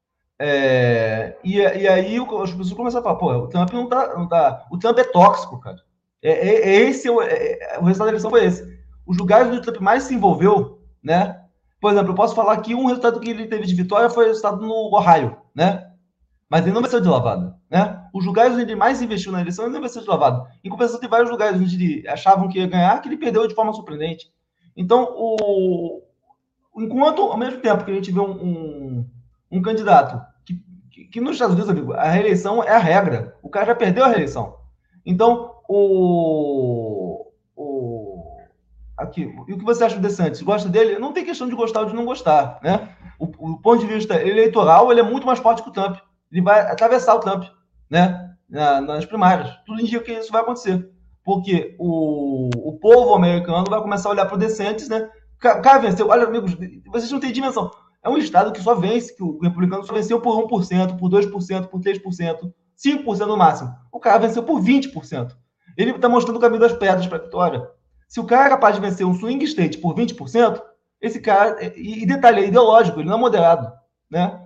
É, e, e aí as pessoas começaram a falar, pô, o Trump não tá, não tá... O Trump é tóxico, cara. É, é, é esse, é, é, o resultado da eleição foi esse. Os lugares onde o Trump mais se envolveu, né? Por exemplo, eu posso falar que um resultado que ele teve de vitória foi o resultado no Ohio, né? Mas ele não venceu de lavada, né? Os lugares onde ele mais investiu na eleição, ele não venceu de lavada. Em compensação, tem vários lugares onde ele achavam que ia ganhar, que ele perdeu de forma surpreendente. Então, o... enquanto, ao mesmo tempo que a gente vê um, um, um candidato que, que, que nos Estados Unidos, amigo, a reeleição é a regra. O cara já perdeu a reeleição. Então, o... o aqui que, e o que você acha do DeSantis? Gosta dele? Não tem questão de gostar ou de não gostar, né? O, o ponto de vista eleitoral, ele é muito mais forte que o Trump. Ele vai atravessar o Trump, né? Na, nas primárias. Tudo indica que isso vai acontecer. Porque o, o povo americano vai começar a olhar para o DeSantis, né? O cara venceu. Olha, amigos, vocês não têm dimensão. É um estado que só vence, que o republicano só venceu por um por cento, por dois por cento, por três por cento, cinco por cento no máximo. O cara venceu por vinte por cento. Ele está mostrando o caminho das pedras para a vitória. Se o cara é capaz de vencer um swing state por vinte por cento, esse cara, e detalhe, é ideológico, ele não é moderado, né?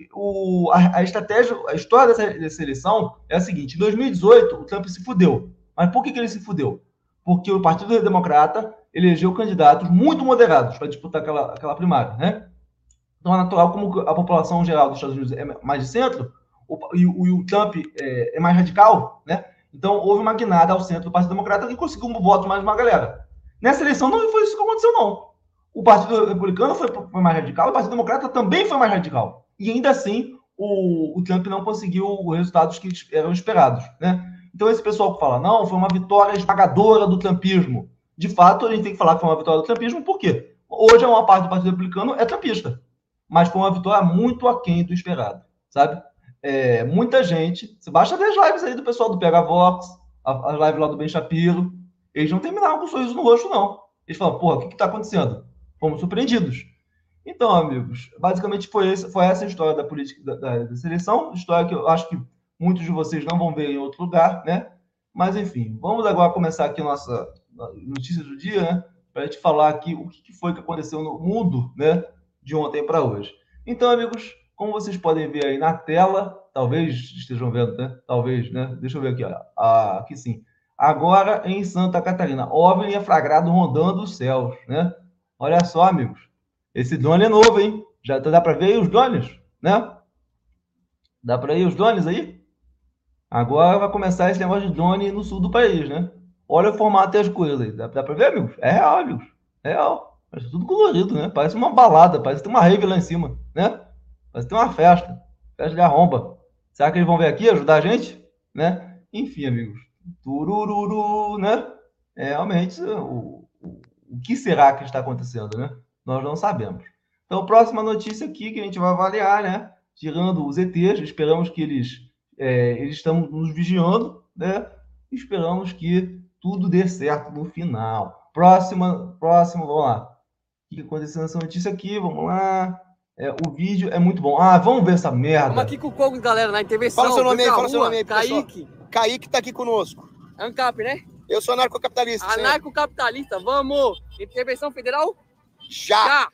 O, a, a estratégia, a história dessa, dessa eleição é a seguinte: em dois mil e dezoito, o Trump se fudeu. Mas por que, que ele se fudeu? Porque o Partido Democrata elegeu candidatos muito moderados para disputar aquela, aquela primária, né? Então é natural, como a população geral dos Estados Unidos é mais de centro, o, e, o, e o Trump é, é mais radical, né? Então houve uma guinada ao centro do Partido Democrata e conseguiu um voto mais de uma galera. Nessa eleição não foi isso que aconteceu, não. O Partido Republicano foi, foi mais radical, o Partido Democrata também foi mais radical. E ainda assim, o, o Trump não conseguiu os resultados que eram esperados, né? Então esse pessoal que fala, não, foi uma vitória esmagadora do trumpismo. De fato, a gente tem que falar que foi uma vitória do trumpismo, por quê? Hoje a maior parte do Partido Republicano é trumpista. Mas foi uma vitória muito aquém do esperado, sabe? É, muita gente, você basta ver as lives aí do pessoal do Pega Vox, as lives lá do Ben Shapiro, eles não terminaram com um sorriso no rosto, não. Eles falam, porra, o que está acontecendo? Fomos surpreendidos. Então, amigos, basicamente foi, esse, foi essa a história da política da, da, da seleção, história que eu acho que muitos de vocês não vão ver em outro lugar, né? Mas, enfim, vamos agora começar aqui a nossa notícia do dia, né? Para a gente falar aqui o que foi que aconteceu no mundo, né? De ontem para hoje. Então, amigos, como vocês podem ver aí na tela, talvez estejam vendo, né? Talvez, né? Deixa eu ver aqui, ó. Ah, aqui sim. Agora em Santa Catarina, OVNI é flagrado rondando os céus, né? Olha só, amigos. Esse drone é novo, hein? Já dá para ver aí os drones, né? Dá para ver os drones aí? Agora vai começar esse negócio de drone no sul do país, né? Olha o formato das coisas aí. Dá, dá para ver, amigos? É real, amigos. É real. Parece tudo colorido, né? Parece uma balada, parece que tem uma rave lá em cima, né? Parece que tem uma festa. Festa de arromba. Será que eles vão vir aqui ajudar a gente? Né? Enfim, amigos. Turururu, né? É, realmente, o, o, o que será que está acontecendo, né? Nós não sabemos. Então, próxima notícia aqui que a gente vai avaliar, né? Tirando os E Tês, esperamos que eles, é, eles estão nos vigiando, né? Esperamos que tudo dê certo no final. Próxima, próximo, vamos lá. O que aconteceu nessa notícia aqui? Vamos lá. É, o vídeo é muito bom. Ah, vamos ver essa merda. Estamos aqui com o Cogos, galera, na intervenção. Fala seu nome aí, fala seu nome aí, Kaique. Pessoal. Kaique tá aqui conosco. ANCAP, né? Eu sou anarcocapitalista. Anarcocapitalista, vamos! Intervenção federal? Já! Já.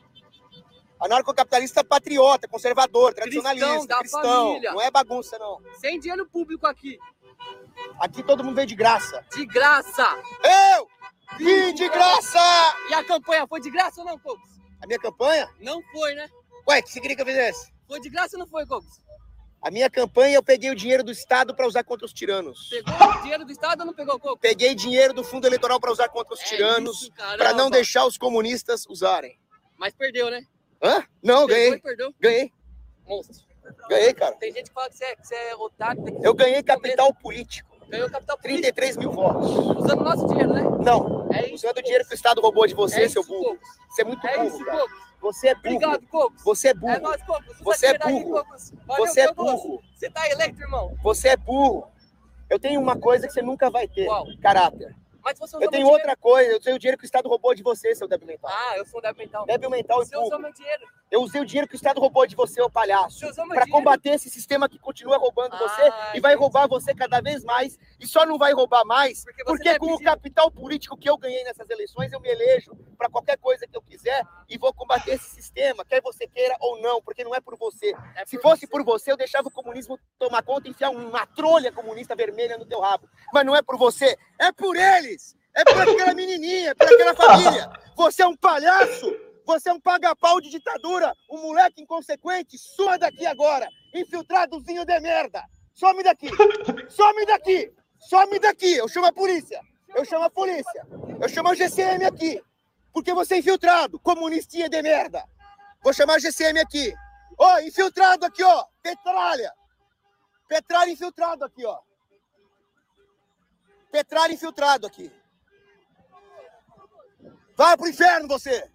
Anarcocapitalista patriota, conservador, tradicionalista, cristão, da cristão. Família. Não é bagunça, não. Sem dinheiro público aqui. Aqui todo mundo veio de graça. De graça! Eu vim de graça! E a campanha foi de graça ou não, Cogos? A minha campanha? Não foi, né? Ué, o que você queria que eu fizesse? Foi de graça ou não foi, Cogos? A minha campanha, eu peguei o dinheiro do Estado para usar contra os tiranos. Pegou o dinheiro do Estado ou não pegou, Cogos? Peguei dinheiro do fundo eleitoral para usar contra os é tiranos, para não deixar os comunistas usarem. Mas perdeu, né? Hã? Não, pegou ganhei. Perdeu. Ganhei. Monstro. Ganhei, cara. Tem gente que fala que você é, que você é otário. Que eu ganhei capital político. Ganhou capital político. trinta e três mil votos. Usando nosso dinheiro, né? Não. É isso, usando o dinheiro que o Estado roubou de você, é seu isso, burro. Cogos. Você é muito é burro, isso, cara. Cogos. Você é burro. Obrigado, Cogos. Você é burro. É nóis, Cogos. Você é burro. Aí, você é Cogos. burro. Você tá eleito, irmão. Você é burro. Eu tenho uma coisa que você nunca vai ter. Qual? Caráter. Mas você eu tenho outra coisa, eu tenho o dinheiro que o Estado roubou de você, seu débil mental. Ah, eu sou um débil mental. Débil mental você e burro. usou meu dinheiro. Eu usei o dinheiro que o Estado roubou de você, ô palhaço, para combater esse sistema que continua roubando ah, você e vai roubar você cada vez mais. E só não vai roubar mais porque, porque com pedir. o capital político que eu ganhei nessas eleições, eu me elejo para qualquer coisa que eu quiser e vou combater esse sistema, quer você queira ou não, porque não é por você. É por Se fosse você. por você, eu deixava o comunismo tomar conta e enfiar uma trolha comunista vermelha no teu rabo. Mas não é por você, é por eles! É por aquela menininha, por aquela família. Você é um palhaço, você é um paga-pau de ditadura, um moleque inconsequente. Suma daqui agora, infiltradozinho de merda. Some daqui, some daqui, some daqui. Eu chamo a polícia, eu chamo a polícia, eu chamo a G C M aqui. Porque você é infiltrado, comunistinha de merda. Vou chamar a G C M aqui. Ó, oh, infiltrado aqui, ó, petralha. Petralha infiltrado aqui, ó. Petralha infiltrado aqui. Vai pro inferno, você!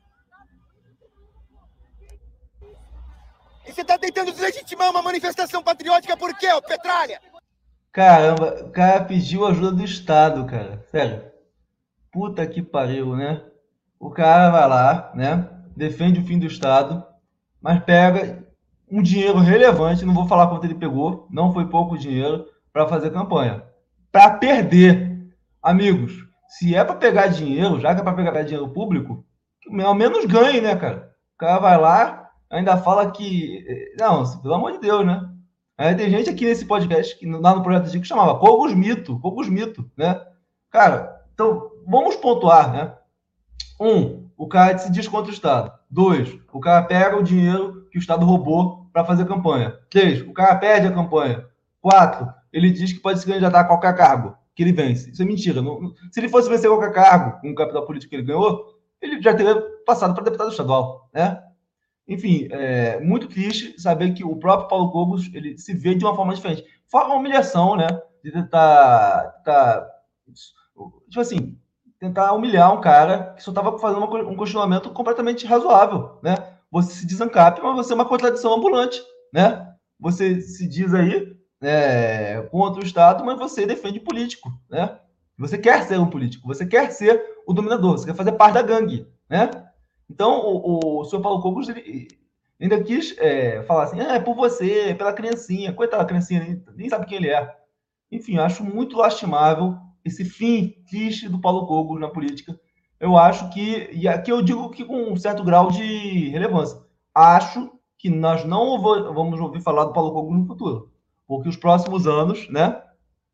E você tá tentando deslegitimar uma manifestação patriótica por quê, ô Petralha? Caramba, o cara pediu ajuda do Estado, cara. Sério. Puta que pariu, né? O cara vai lá, né? Defende o fim do Estado, mas pega um dinheiro relevante, não vou falar quanto ele pegou, não foi pouco dinheiro, para fazer campanha. Para perder. Amigos, se é para pegar dinheiro, já que é para pegar dinheiro público, ao menos ganhe, né, cara? O cara vai lá, ainda fala que... Não, pelo amor de Deus, né? Aí tem gente aqui nesse podcast, que, lá no Projeto Chico, que chamava Cogos Mito, Cogos Mito, né? Cara, então, vamos pontuar, né? Um, o cara se diz contra o Estado. Dois, o cara pega o dinheiro que o Estado roubou para fazer campanha. Três, o cara perde a campanha. Quatro, ele diz que pode se candidatar a qualquer cargo, que ele vence. Isso é mentira. Não, não, se ele fosse vencer qualquer cargo com o capital político que ele ganhou, ele já teria passado para deputado estadual, né? Enfim, é muito triste saber que o próprio Paulo Cogos, ele se vê de uma forma diferente. Fora uma humilhação, né? De tentar, tentar tipo assim, tentar humilhar um cara que só estava fazendo uma, um questionamento completamente razoável, né? Você se diz ANCAP, mas você é uma contradição ambulante, né? Você se diz aí é, contra o Estado, mas você defende político, né? Você quer ser um político, você quer ser o dominador, você quer fazer parte da gangue, né? Então, o, o senhor Paulo Cogos, ele ainda quis é, falar assim, ah, é por você, é pela criancinha, coitada da criancinha, nem, nem sabe quem ele é. Enfim, acho muito lastimável esse fim triste do Paulo Cogos na política. Eu acho que, e aqui eu digo que com um certo grau de relevância, acho que nós não vamos ouvir falar do Paulo Cogos no futuro, porque os próximos anos, né,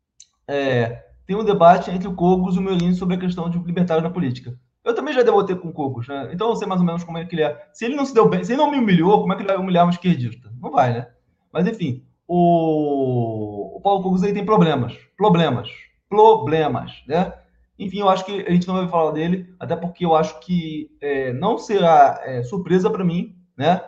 é, tem um debate entre o Cogos e o Meirelles sobre a questão de libertário na política. Eu também já debatei com o Cogos, né? Então eu sei mais ou menos como é que ele é. Se ele não se deu bem, se ele não me humilhou, como é que ele vai humilhar um esquerdista? Não vai, né? Mas enfim, o, o Paulo Cogos aí tem problemas, problemas, problemas, né? Enfim, eu acho que a gente não vai falar dele, até porque eu acho que é, não será é, surpresa para mim, né?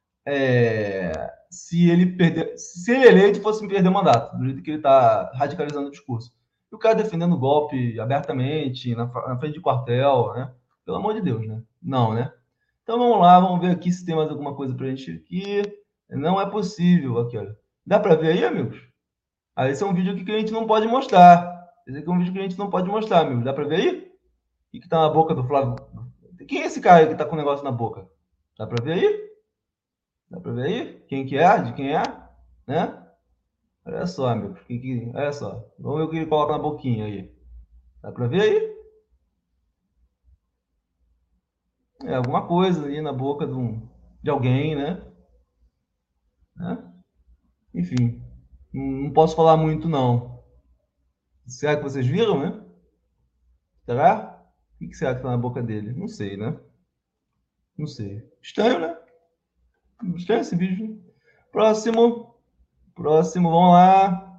É, se ele perder, se ele eleito fosse perder o mandato, do jeito que ele está radicalizando o discurso. E o cara defendendo o golpe abertamente, na, na frente de quartel, né? Pelo amor de Deus, né? Não, né? Então vamos lá, vamos ver aqui se tem mais alguma coisa pra gente aqui. Não é possível, aqui, olha. Dá pra ver aí, amigos? Ah, esse é um vídeo aqui que a gente não pode mostrar. Esse aqui é um vídeo que a gente não pode mostrar, amigos. Dá pra ver aí? O que tá na boca do Flávio? Quem é esse cara aí que tá com o negócio na boca? Dá pra ver aí? Dá pra ver aí? Quem que é? De quem é? Né? Olha só, amigos. Que, que, olha só. Vamos ver o que ele coloca na boquinha aí. Dá pra ver aí? É alguma coisa aí na boca de, um, de alguém, né? né? Enfim. Não posso falar muito, não. Será que vocês viram, né? Será? O que será que tá na boca dele? Não sei, né? Não sei. Estranho, né? Estranho esse vídeo. Próximo. Próximo, vamos lá.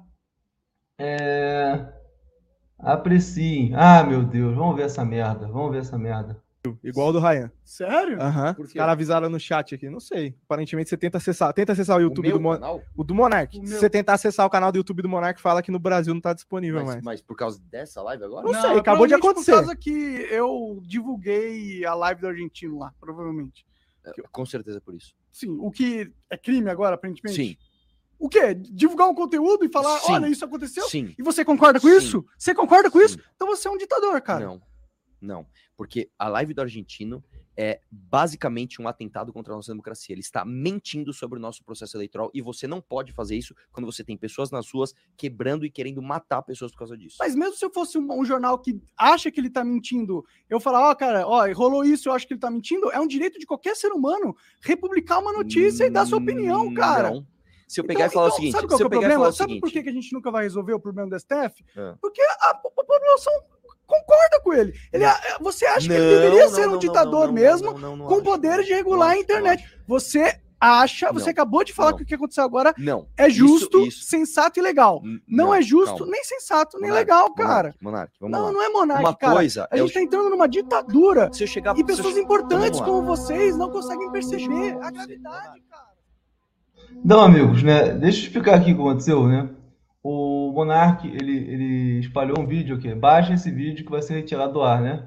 É... Apreciem. Ah, meu Deus, vamos ver essa merda. Vamos ver essa merda. Igual o do Ryan. Sério? Aham. Uhum. Os caras avisaram no chat aqui, não sei. Aparentemente você tenta acessar. Tenta acessar o YouTube o do Monark. O do Monark. Se você tentar acessar o canal do YouTube do Monark, fala que no Brasil não tá disponível mas, mais. Mas por causa dessa live agora? Não, não sei, acabou de acontecer. Por causa que eu divulguei a live do argentino lá, provavelmente. É, com certeza por isso. Sim, o que é crime agora, aparentemente? Sim. O quê? Divulgar um conteúdo e falar, Sim. olha, isso aconteceu? Sim. E você concorda com Sim. isso? Você concorda com Sim. isso? Então você é um ditador, cara. Não, não. Porque a live do argentino é basicamente um atentado contra a nossa democracia. Ele está mentindo sobre o nosso processo eleitoral e você não pode fazer isso quando você tem pessoas nas ruas quebrando e querendo matar pessoas por causa disso. Mas mesmo se eu fosse um, um jornal que acha que ele tá mentindo, eu falar, ó, oh, cara, ó, rolou isso, eu acho que ele tá mentindo, é um direito de qualquer ser humano republicar uma notícia hum, e dar sua opinião, cara. Não. Se eu pegar então, e falar então, o seguinte... Sabe qual se é eu o pegar problema? e falar o Sabe seguinte, por que que a gente nunca vai resolver o problema do S T F? É. Porque a, a população concorda com ele. ele você acha não, que ele deveria não, ser um não, ditador não, mesmo, não, não, não, com acho, poder de regular não, a internet. Você acha, você não, acabou de falar não, que o que aconteceu agora não, é justo, isso, isso. sensato e legal. Não, não é justo, calma. nem sensato, nem Monark, legal, cara. Monark, Monark, vamos não, lá. não é monarca, Uma cara. coisa a é gente o... tá entrando numa ditadura se eu chegar, e pessoas eu... importantes como vocês não conseguem perceber a gravidade, cara. Não, amigos, né? Deixa eu explicar aqui o que aconteceu, né? O Monark, ele, ele espalhou um vídeo aqui. Baixa esse vídeo que vai ser retirado do ar, né?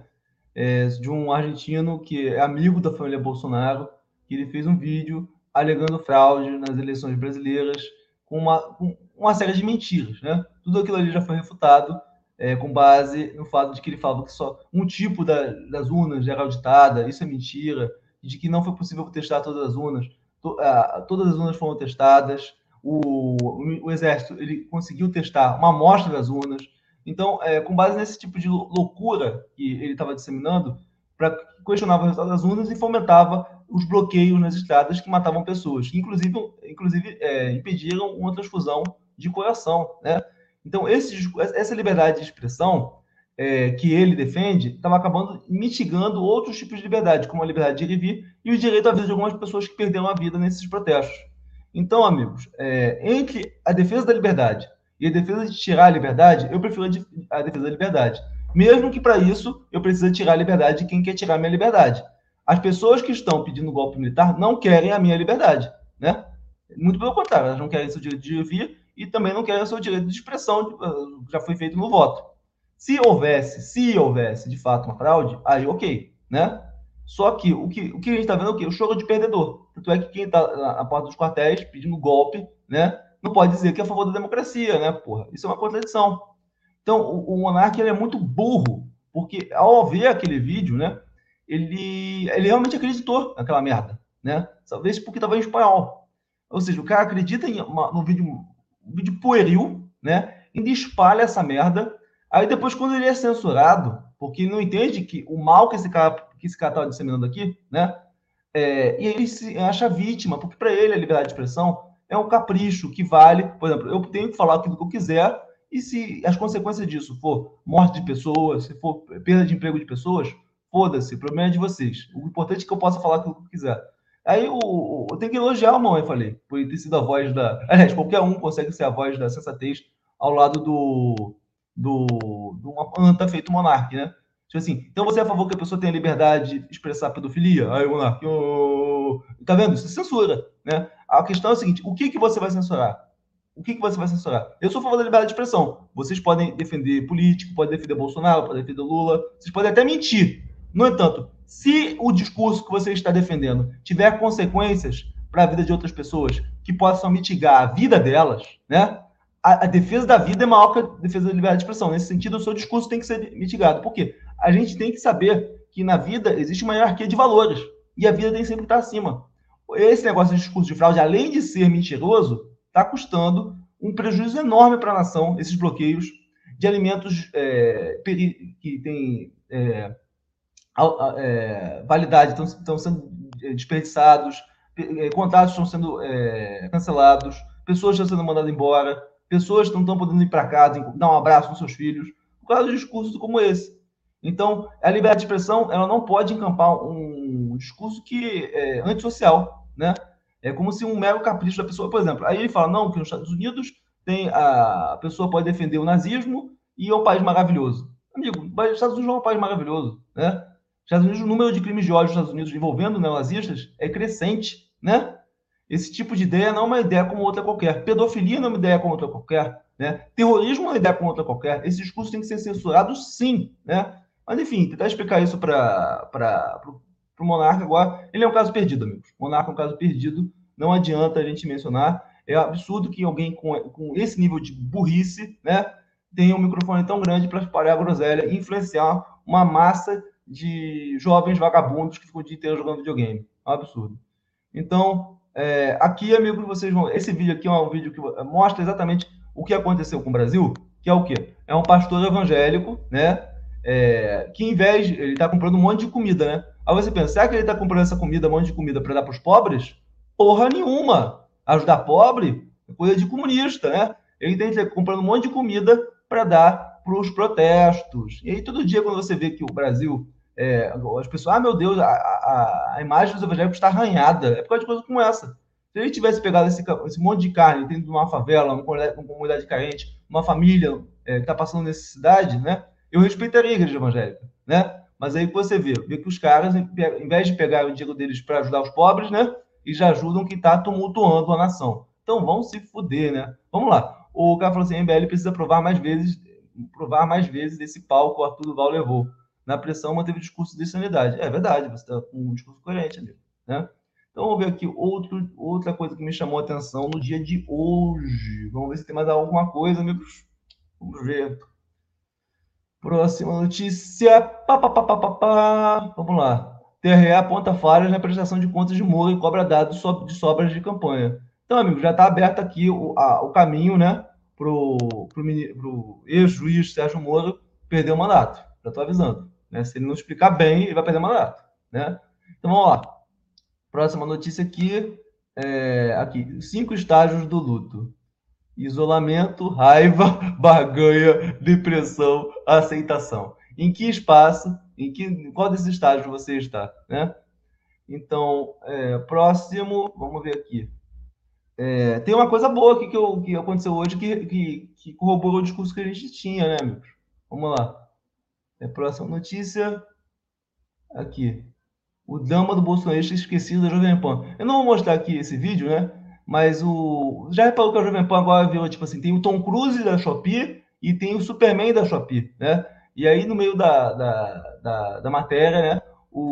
é, de um argentino que é amigo da família Bolsonaro, que ele fez um vídeo alegando fraude nas eleições brasileiras com uma, com uma série de mentiras, né? Tudo aquilo ali já foi refutado, é, com base no fato de que ele falava que só um tipo da, das urnas era auditada, isso é mentira, de que não foi possível testar todas as urnas, to, a, todas as urnas foram testadas, o, o, o Exército ele conseguiu testar uma amostra das urnas. Então, é, com base nesse tipo de loucura que ele estava disseminando, para questionava o resultado das urnas e fomentava os bloqueios nas estradas que matavam pessoas, que inclusive, inclusive é, impediram uma transfusão de coração, né? Então, esse, essa liberdade de expressão é, que ele defende estava acabando mitigando outros tipos de liberdade, como a liberdade de ir e vir e o direito à vida de algumas pessoas que perderam a vida nesses protestos. Então, amigos, é, entre a defesa da liberdade e a defesa de tirar a liberdade, eu prefiro a defesa da liberdade. Mesmo que, para isso, eu precise tirar a liberdade de quem quer tirar a minha liberdade. As pessoas que estão pedindo golpe militar não querem a minha liberdade, né? Muito pelo contrário, elas não querem o seu direito de ir e vir e também não querem o seu direito de expressão, que já foi feito no voto. Se houvesse, se houvesse, de fato, uma fraude, aí ok, né? Só que o que, o que a gente está vendo é o quê? O choro de perdedor. Tanto é que quem está na porta dos quartéis pedindo golpe, né, não pode dizer que é a favor da democracia, né, porra? Isso é uma contradição. Então, o, o monarca ele é muito burro, porque ao ver aquele vídeo, né, ele, ele realmente acreditou naquela merda, né? Talvez porque estava em espanhol. Ou seja, o cara acredita em uma, no vídeo, um vídeo pueril, né? Ainda espalha essa merda. Aí depois, quando ele é censurado, porque ele não entende que o mal que esse cara que esse cara estava disseminando aqui, né? É, e ele se acha vítima, porque para ele a liberdade de expressão é um capricho que vale. Por exemplo, eu tenho que falar aquilo que eu quiser, e se as consequências disso for morte de pessoas, se for perda de emprego de pessoas, foda-se, o problema é de vocês. O importante é que eu possa falar aquilo que eu quiser. Aí o, o, eu tenho que elogiar o Mão, eu falei, por ter sido a voz da. Aliás, qualquer um consegue ser a voz da sensatez ao lado do. do, do uma anta feito monarca, né? Tipo assim, então você é a favor que a pessoa tenha liberdade de expressar pedofilia? Aí o monarca, oh, tá vendo? Isso é censura, né? A questão é a seguinte, o que, que você vai censurar? O que, que você vai censurar? Eu sou a favor da liberdade de expressão. Vocês podem defender político, podem defender Bolsonaro, podem defender Lula, vocês podem até mentir. No entanto, se o discurso que você está defendendo tiver consequências para a vida de outras pessoas que possam mitigar a vida delas, né? A, a defesa da vida é maior que a defesa da liberdade de expressão. Nesse sentido, o seu discurso tem que ser mitigado. Por quê? A gente tem que saber que na vida existe uma hierarquia de valores e a vida tem que sempre estar acima. Esse negócio de discurso de fraude, além de ser mentiroso, está custando um prejuízo enorme para a nação, esses bloqueios de alimentos é, que têm é, é, validade, estão, estão sendo desperdiçados, é, contratos estão sendo é, cancelados, pessoas estão sendo mandadas embora, pessoas não estão podendo ir para casa, dar um abraço nos seus filhos, por causa de discursos como esse. Então, a liberdade de expressão ela não pode encampar um discurso que é antissocial, né? É como se um mero capricho da pessoa, por exemplo, aí ele fala, não, que nos Estados Unidos tem a, a pessoa pode defender o nazismo e é um país maravilhoso. Amigo, os Estados Unidos não é um país maravilhoso, né? Os Estados Unidos, o número de crimes de ódio nos Estados Unidos envolvendo neonazistas é crescente, né? Esse tipo de ideia não é uma ideia como outra qualquer. Pedofilia não é uma ideia como outra qualquer, né? Terrorismo não é uma ideia como outra qualquer. Esse discurso tem que ser censurado, sim, né? Mas, enfim, tentar explicar isso para o monarca agora, ele é um caso perdido, amigos. O monarca é um caso perdido, não adianta a gente mencionar. É absurdo que alguém com, com esse nível de burrice, né, tenha um microfone tão grande para espalhar a groselha e influenciar uma massa de jovens vagabundos que ficam o dia inteiro jogando videogame. É um absurdo. Então, é, aqui, amigos, vocês vão... Esse vídeo aqui é um vídeo que mostra exatamente o que aconteceu com o Brasil, que é o quê? É um pastor evangélico, né, É, que em vez de ele está comprando um monte de comida, né? Aí você pensa, será que ele está comprando essa comida, um monte de comida para dar para os pobres? Porra nenhuma! Ajudar pobre é coisa de comunista, né? Ele tem que estar comprando um monte de comida para dar para os protestos. E aí todo dia quando você vê que o Brasil, é, as pessoas, ah meu Deus, a, a, a imagem dos evangélicos está arranhada, é por causa de coisas como essa. Se ele tivesse pegado esse, esse monte de carne dentro de uma favela, uma comunidade, uma comunidade carente, uma família é, que está passando necessidade, né? Eu respeitaria a igreja evangélica, né? Mas aí você vê, vê que os caras, em vez de pegar o dinheiro deles para ajudar os pobres, né? E já ajudam quem está tumultuando a nação. Então vão se fuder, né? Vamos lá. O cara falou assim, a M B L precisa provar mais vezes, provar mais vezes esse pau que o Arthur Duval levou. Na pressão, manteve o discurso de sanidade. É verdade, você está com um discurso coerente ali, né? Então, vamos ver aqui outro, outra coisa que me chamou a atenção no dia de hoje. Vamos ver se tem mais alguma coisa, amigos. Vamos ver. Próxima notícia. Pá, pá, pá, pá, pá, pá. Vamos lá. T R E aponta falhas na prestação de contas de Moro e cobra dados de sobras de campanha. Então, amigo, já está aberto aqui o, a, o caminho, né, para o ex-juiz Sérgio Moro perder o mandato. Já estou avisando. Né? Se ele não explicar bem, ele vai perder o mandato. Né? Então, vamos lá. Próxima notícia aqui. É, aqui. Cinco estágios do luto. Isolamento, raiva, barganha, depressão, aceitação. Em que espaço, em, que, em qual desses estágios você está, né? Então, é, próximo, vamos ver aqui. É, tem uma coisa boa aqui que, eu, que aconteceu hoje que, que, que corroborou o discurso que a gente tinha, né, amigos? Vamos lá. É, próxima notícia. Aqui. O drama do bolsonarista esquecido da Jovem Pan. Eu não vou mostrar aqui esse vídeo, né? Mas o... Já reparou que a Jovem Pan agora virou, tipo assim, tem o Tom Cruise da Shopee e tem o Superman da Shopee, né? E aí, no meio da, da, da, da matéria, né,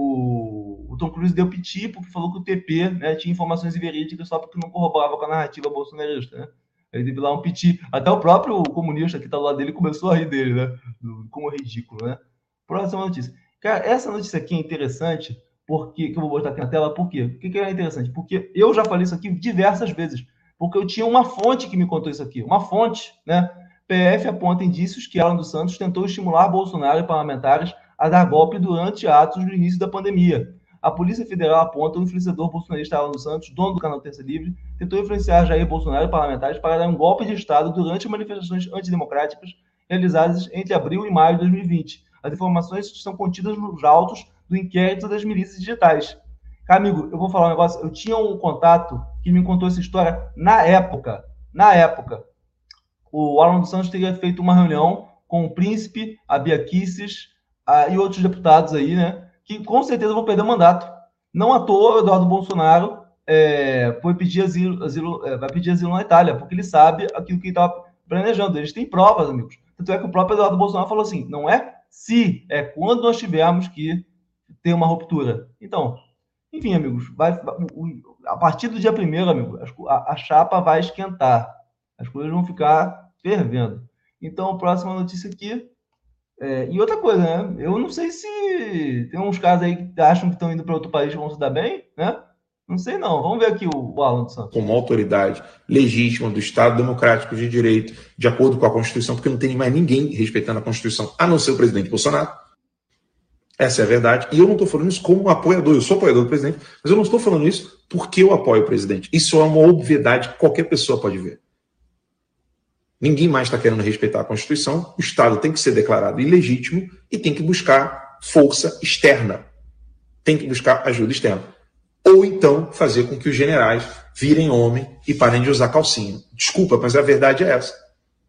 o, o Tom Cruise deu piti porque falou que o T P, né, tinha informações inverídicas só porque não corroborava com a narrativa bolsonarista, né? Aí teve lá um piti. Até o próprio comunista que está do lado dele começou a rir dele, né? Como ridículo, né? Próxima notícia. Cara, essa notícia aqui é interessante, porque, que eu vou botar aqui na tela, por quê? Por que, que é interessante? Porque eu já falei isso aqui diversas vezes, porque eu tinha uma fonte que me contou isso aqui, uma fonte, né? P F aponta indícios que Alan dos Santos tentou estimular Bolsonaro e parlamentares a dar golpe durante atos no início da pandemia. A Polícia Federal aponta o influenciador bolsonarista Alan dos Santos, dono do canal Terça Livre, tentou influenciar Jair Bolsonaro e parlamentares para dar um golpe de Estado durante manifestações antidemocráticas realizadas entre abril e maio de dois mil e vinte. As informações estão contidas nos autos do inquérito das milícias digitais. Cara, amigo, eu vou falar um negócio. Eu tinha um contato que me contou essa história na época. Na época. O Alan dos Santos teria feito uma reunião com o Príncipe, a Bia Kicis a, e outros deputados aí, né? Que com certeza vão perder o mandato. Não à toa, o Eduardo Bolsonaro é, foi pedir asilo, asilo, é, vai pedir asilo na Itália, porque ele sabe aquilo que ele estava planejando. Eles têm provas, amigos. Tanto é que o próprio Eduardo Bolsonaro falou assim, não é se, é quando nós tivermos que ter uma ruptura. Então, enfim, amigos, vai, a partir do dia primeiro, amigo, a, a chapa vai esquentar. As coisas vão ficar fervendo. Então, próxima notícia aqui. É, e outra coisa, né? Eu não sei se tem uns caras aí que acham que estão indo para outro país e vão se dar bem, né? Não sei não. Vamos ver aqui o, o Alan dos Santos. Como autoridade legítima do Estado Democrático de Direito, de acordo com a Constituição, porque não tem mais ninguém respeitando a Constituição, a não ser o presidente Bolsonaro. Essa é a verdade. E eu não estou falando isso como um apoiador. Eu sou apoiador do presidente, mas eu não estou falando isso porque eu apoio o presidente. Isso é uma obviedade que qualquer pessoa pode ver. Ninguém mais está querendo respeitar a Constituição, o Estado tem que ser declarado ilegítimo e tem que buscar força externa. Tem que buscar ajuda externa. Ou então fazer com que os generais virem homem e parem de usar calcinha. Desculpa, mas a verdade é essa.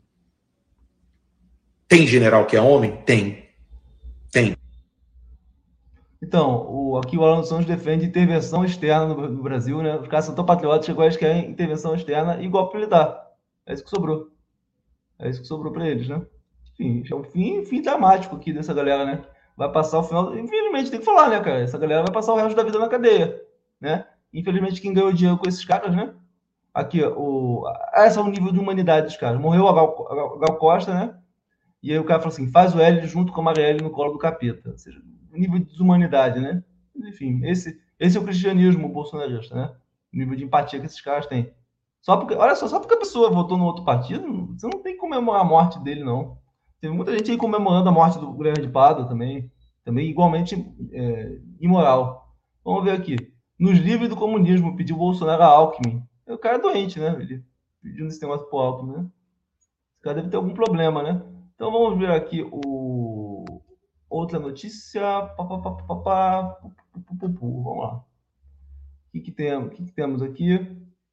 Tem general que é homem? Tem. Tem. Então, o, aqui o Alan dos Santos defende intervenção externa no, no Brasil, né? Os caras são tão patriotas que agora eles querem intervenção externa e golpe militar. É isso que sobrou. É isso que sobrou para eles, né? Enfim, é um fim, fim dramático aqui dessa galera, né? Vai passar o final... Infelizmente, tem que falar, né, cara? Essa galera vai passar o resto da vida na cadeia, né? Infelizmente, quem ganhou dinheiro com esses caras, né? Aqui, o... esse é o nível de humanidade dos caras. Morreu a Gal, a Gal Costa, né? E aí o cara falou assim, faz o L junto com a Marielle no colo do capeta. Ou seja, nível de desumanidade, né? Enfim, esse, esse é o cristianismo bolsonarista, né? O nível de empatia que esses caras têm. Só porque, olha só, só porque a pessoa votou no outro partido, você não tem que comemorar a morte dele, não. Teve muita gente aí comemorando a morte do Guilherme de Pádua também, também igualmente é, imoral. Vamos ver aqui. Nos livros do comunismo, pediu Bolsonaro a Alckmin. O cara é doente, né? Ele pediu esse negócio pro Alckmin, né? Esse cara deve ter algum problema, né? Então vamos ver aqui o... outra notícia. Pá, pá, pá, pá, pá. Vamos lá. O que, que, tem, o que, que temos aqui?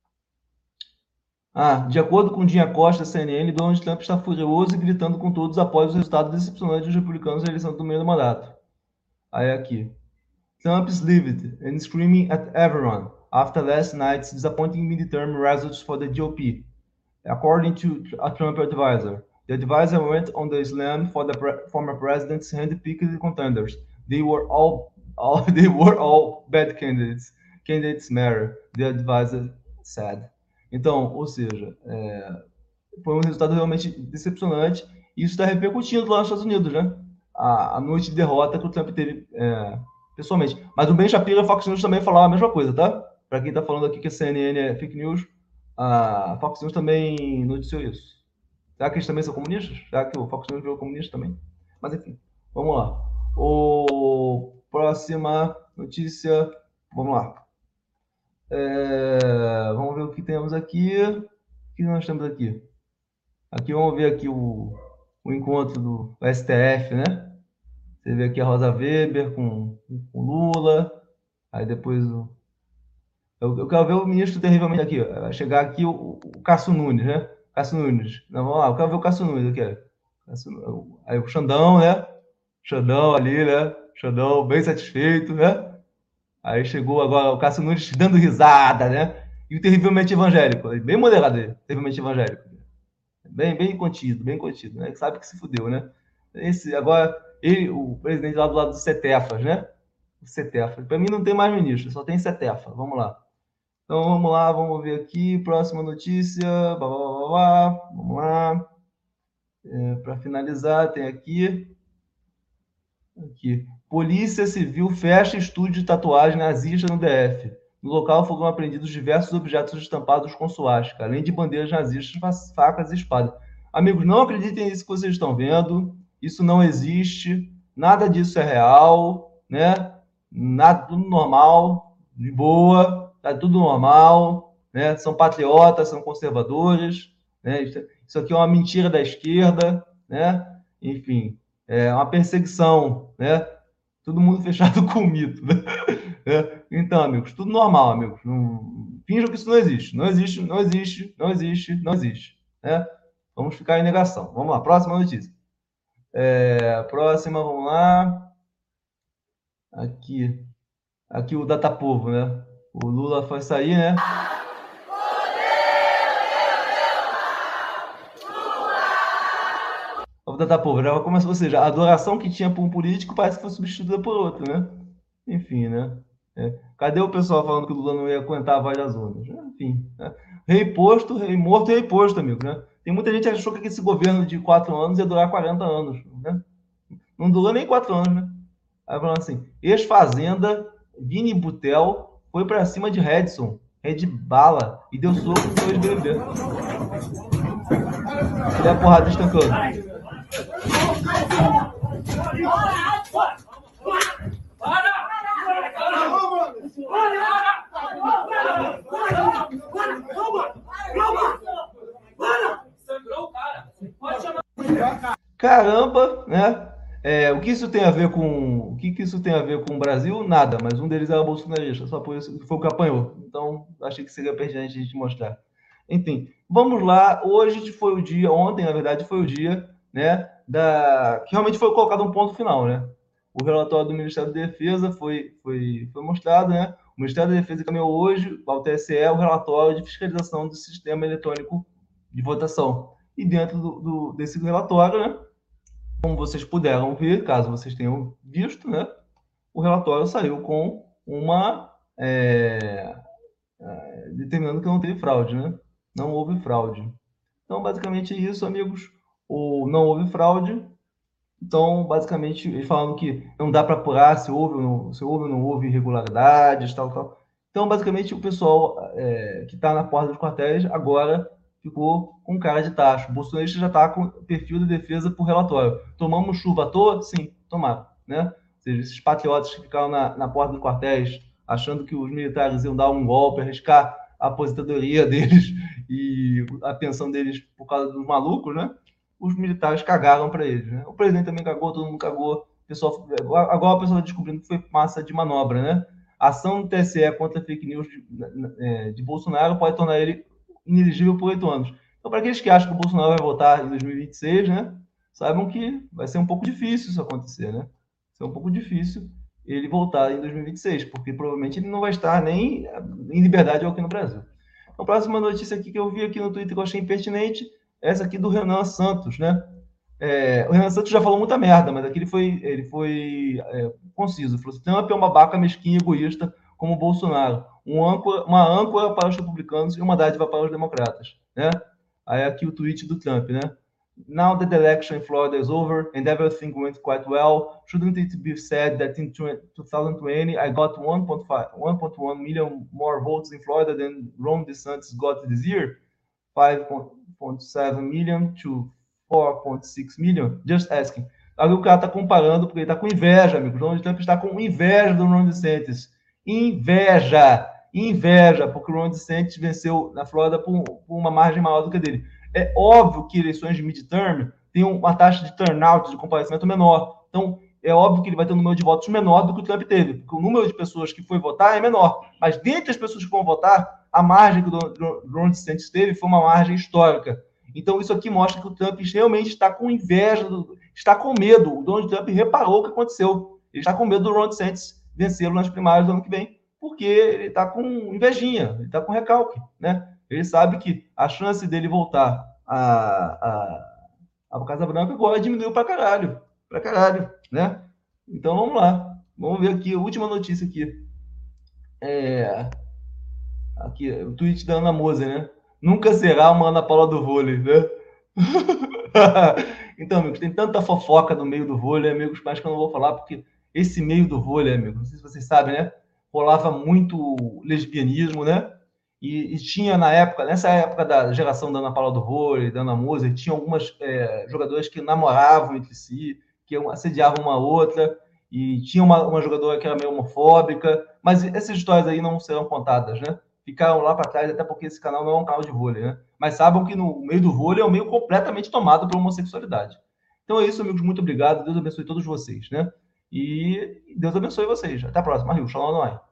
Ah, de acordo com Dinha Costa, C N N, Donald Trump está furioso e gritando com todos após os resultados decepcionantes dos republicanos na eleição do meio do mandato. Aí aqui. Trump is livid and screaming at everyone after last night's disappointing midterm results for the G O P, according to a Trump advisor. The advisor went on the slam for the pre former president's hand-picked contenders. They were all, all they were all bad candidates. Candidates matter, the advisor said. Então, ou seja, é, foi um resultado realmente decepcionante. E isso está repercutindo lá nos Estados Unidos, né? A, a noite de derrota que o Trump teve é, pessoalmente. Mas o Ben Shapiro e a Fox News também falaram a mesma coisa, tá? Para quem está falando aqui que a C N N é fake news, a Fox News também noticiou isso. Será que eles também são comunistas? Será que o Fox News virou comunista também? Mas enfim, vamos lá. O próxima notícia, vamos lá. É, vamos ver o que temos aqui. O que nós temos aqui? Aqui vamos ver aqui o, o encontro do S T F, né? Você vê aqui a Rosa Weber com o Lula. Aí depois o... Eu, eu quero ver o ministro terrivelmente aqui. Vai chegar aqui o, o Cássio Nunes, né? Cássio Nunes. Não, vamos lá, eu quero ver o Cássio Nunes aqui. Cássio, aí o Xandão, né? Xandão ali, né? Xandão bem satisfeito, né? Aí chegou agora o Cássio Nunes dando risada, né? E o terrivelmente evangélico, bem moderado aí, terrivelmente evangélico. Bem, bem contido, bem contido, né? Sabe que se fudeu, né? Esse, agora, ele, o presidente lá do lado do Cetefas, né? O Cetefas. Para mim não tem mais ministro, só tem Cetefa. Vamos lá. Então vamos lá, vamos ver aqui. Próxima notícia. Blá, blá, blá, blá. Vamos lá. É, para finalizar, tem aqui. Aqui. Polícia Civil fecha estúdio de tatuagem nazista no D F. No local foram apreendidos diversos objetos estampados com suástica, além de bandeiras nazistas, facas e espadas. Amigos, não acreditem nisso que vocês estão vendo. Isso não existe. Nada disso é real, né? Nada, tudo normal, de boa, tá tudo normal, né? São patriotas, são conservadores, né? Isso aqui é uma mentira da esquerda, né? Enfim, é uma perseguição, né? Todo mundo fechado com o mito, né? É. Então, amigos, tudo normal, amigos. Não... Finjam que isso não existe. Não existe, não existe, não existe, não existe. Né? Vamos ficar em negação. Vamos lá, próxima notícia. É, próxima, vamos lá. Aqui. Aqui o Datapovo, né? O Lula foi sair, né? O Datapovo, já começou, ou seja, a adoração que tinha por um político parece que foi substituída por outro, né? Enfim, né? É. Cadê o pessoal falando que o Lula não ia aguentar a voz das ondas? Enfim, né? Rei posto, rei morto, rei posto, amigo, né? Tem muita gente que achou que esse governo de quatro anos ia durar quarenta anos, né? Não durou nem quatro anos, né? Aí falando assim, ex-fazenda, Vini Butel, foi pra cima de Redson, Red Bala, e deu soco no seu ex-B B B. Olha a porrada estancando. Caramba, né? É, o que isso tem a ver com o que, que isso tem a ver com o Brasil? Nada, mas um deles era bolsonarista, só por isso foi o que apanhou. Então, achei que seria pertinente a gente mostrar. Enfim, vamos lá. Hoje foi o dia, ontem, na verdade, foi o dia, né? Da que realmente foi colocado um ponto final, né? O relatório do Ministério da Defesa foi, foi, foi mostrado, né? O Ministério da Defesa encaminhou hoje ao T S E o relatório de fiscalização do sistema eletrônico de votação. E dentro do, do, desse relatório, né? Como vocês puderam ver, caso vocês tenham visto, né? O relatório saiu com uma é, é, determinando que não teve fraude, né? Não houve fraude. Então, basicamente é isso, amigos. Ou não houve fraude. Então, basicamente, eles falando que não dá para apurar se houve ou não, se houve ou não houve irregularidades, tal, tal. Então, basicamente, o pessoal é, que está na porta dos quartéis agora ficou com cara de tacho. O bolsonarista já está com perfil de defesa por relatório. Tomamos chuva à toa? Sim, tomaram. Né? Ou seja, esses patriotas que ficaram na, na porta dos quartéis achando que os militares iam dar um golpe, arriscar a aposentadoria deles e a pensão deles por causa dos malucos, né? Os militares cagaram para eles, né? O presidente também cagou, todo mundo cagou. O pessoal, agora o pessoal está descobrindo que foi massa de manobra, né? A ação do T S E contra fake news de, de Bolsonaro pode tornar ele inelegível por oito anos. Então, para aqueles que acham que o Bolsonaro vai votar em dois mil e vinte e seis, né? Saibam que vai ser um pouco difícil isso acontecer, né? Vai ser um pouco difícil ele voltar em dois mil e vinte e seis, porque provavelmente ele não vai estar nem em liberdade aqui no Brasil. Então, a próxima notícia aqui que eu vi aqui no Twitter que eu achei impertinente essa aqui do Renan Santos, né? É, o Renan Santos já falou muita merda, mas aqui ele foi, ele foi é, conciso. Ele falou assim: Trump é uma babaca mesquinha e egoísta como o Bolsonaro. Um âncora, uma âncora para os republicanos e uma dádiva para os democratas, né? Aí aqui o tweet do Trump, né? Now that the election in Florida is over and everything went quite well, shouldn't it be said that in twenty twenty I got one point one million more votes in Florida than Ron DeSantis got this year? five point seven million to four point six million? Just asking. Aí o cara tá comparando, porque ele tá com inveja, amigo. O Donald Trump está com inveja do Ron DeSantis. Inveja! Inveja, porque o Ron DeSantis venceu na Flórida por, por uma margem maior do que a dele. É óbvio que eleições de midterm têm uma taxa de turnout, de comparecimento menor. Então, é óbvio que ele vai ter um número de votos menor do que o Trump teve, porque o número de pessoas que foi votar é menor. Mas dentre as pessoas que vão votar, a margem que o Ron DeSantis teve foi uma margem histórica. Então, isso aqui mostra que o Trump realmente está com inveja, do, está com medo. O Donald Trump reparou o que aconteceu. Ele está com medo do Ron DeSantis vencê-lo nas primárias do ano que vem, porque ele está com invejinha, ele está com recalque, né? Ele sabe que a chance dele voltar à, à, à Casa Branca agora diminuiu para caralho, para caralho, né? Então, vamos lá. Vamos ver aqui a última notícia aqui. É... Aqui, o tweet da Ana Moser, né? Nunca será uma Ana Paula do vôlei, né? Então, amigos, tem tanta fofoca no meio do vôlei, amigos, mas que eu não vou falar, porque esse meio do vôlei, amigos, não sei se vocês sabem, né? Rolava muito lesbianismo, né? E, e tinha na época, nessa época da geração da Ana Paula do vôlei, da Ana Moser, tinha algumas é, jogadoras que namoravam entre si, que assediavam uma outra, e tinha uma, uma jogadora que era meio homofóbica, mas essas histórias aí não serão contadas, né? Ficaram lá para trás, até porque esse canal não é um canal de vôlei, né? Mas saibam que no meio do vôlei é um meio completamente tomado pela homossexualidade. Então é isso, amigos. Muito obrigado. Deus abençoe todos vocês, né? E Deus abençoe vocês. Até a próxima. Rio, Shalom Noai.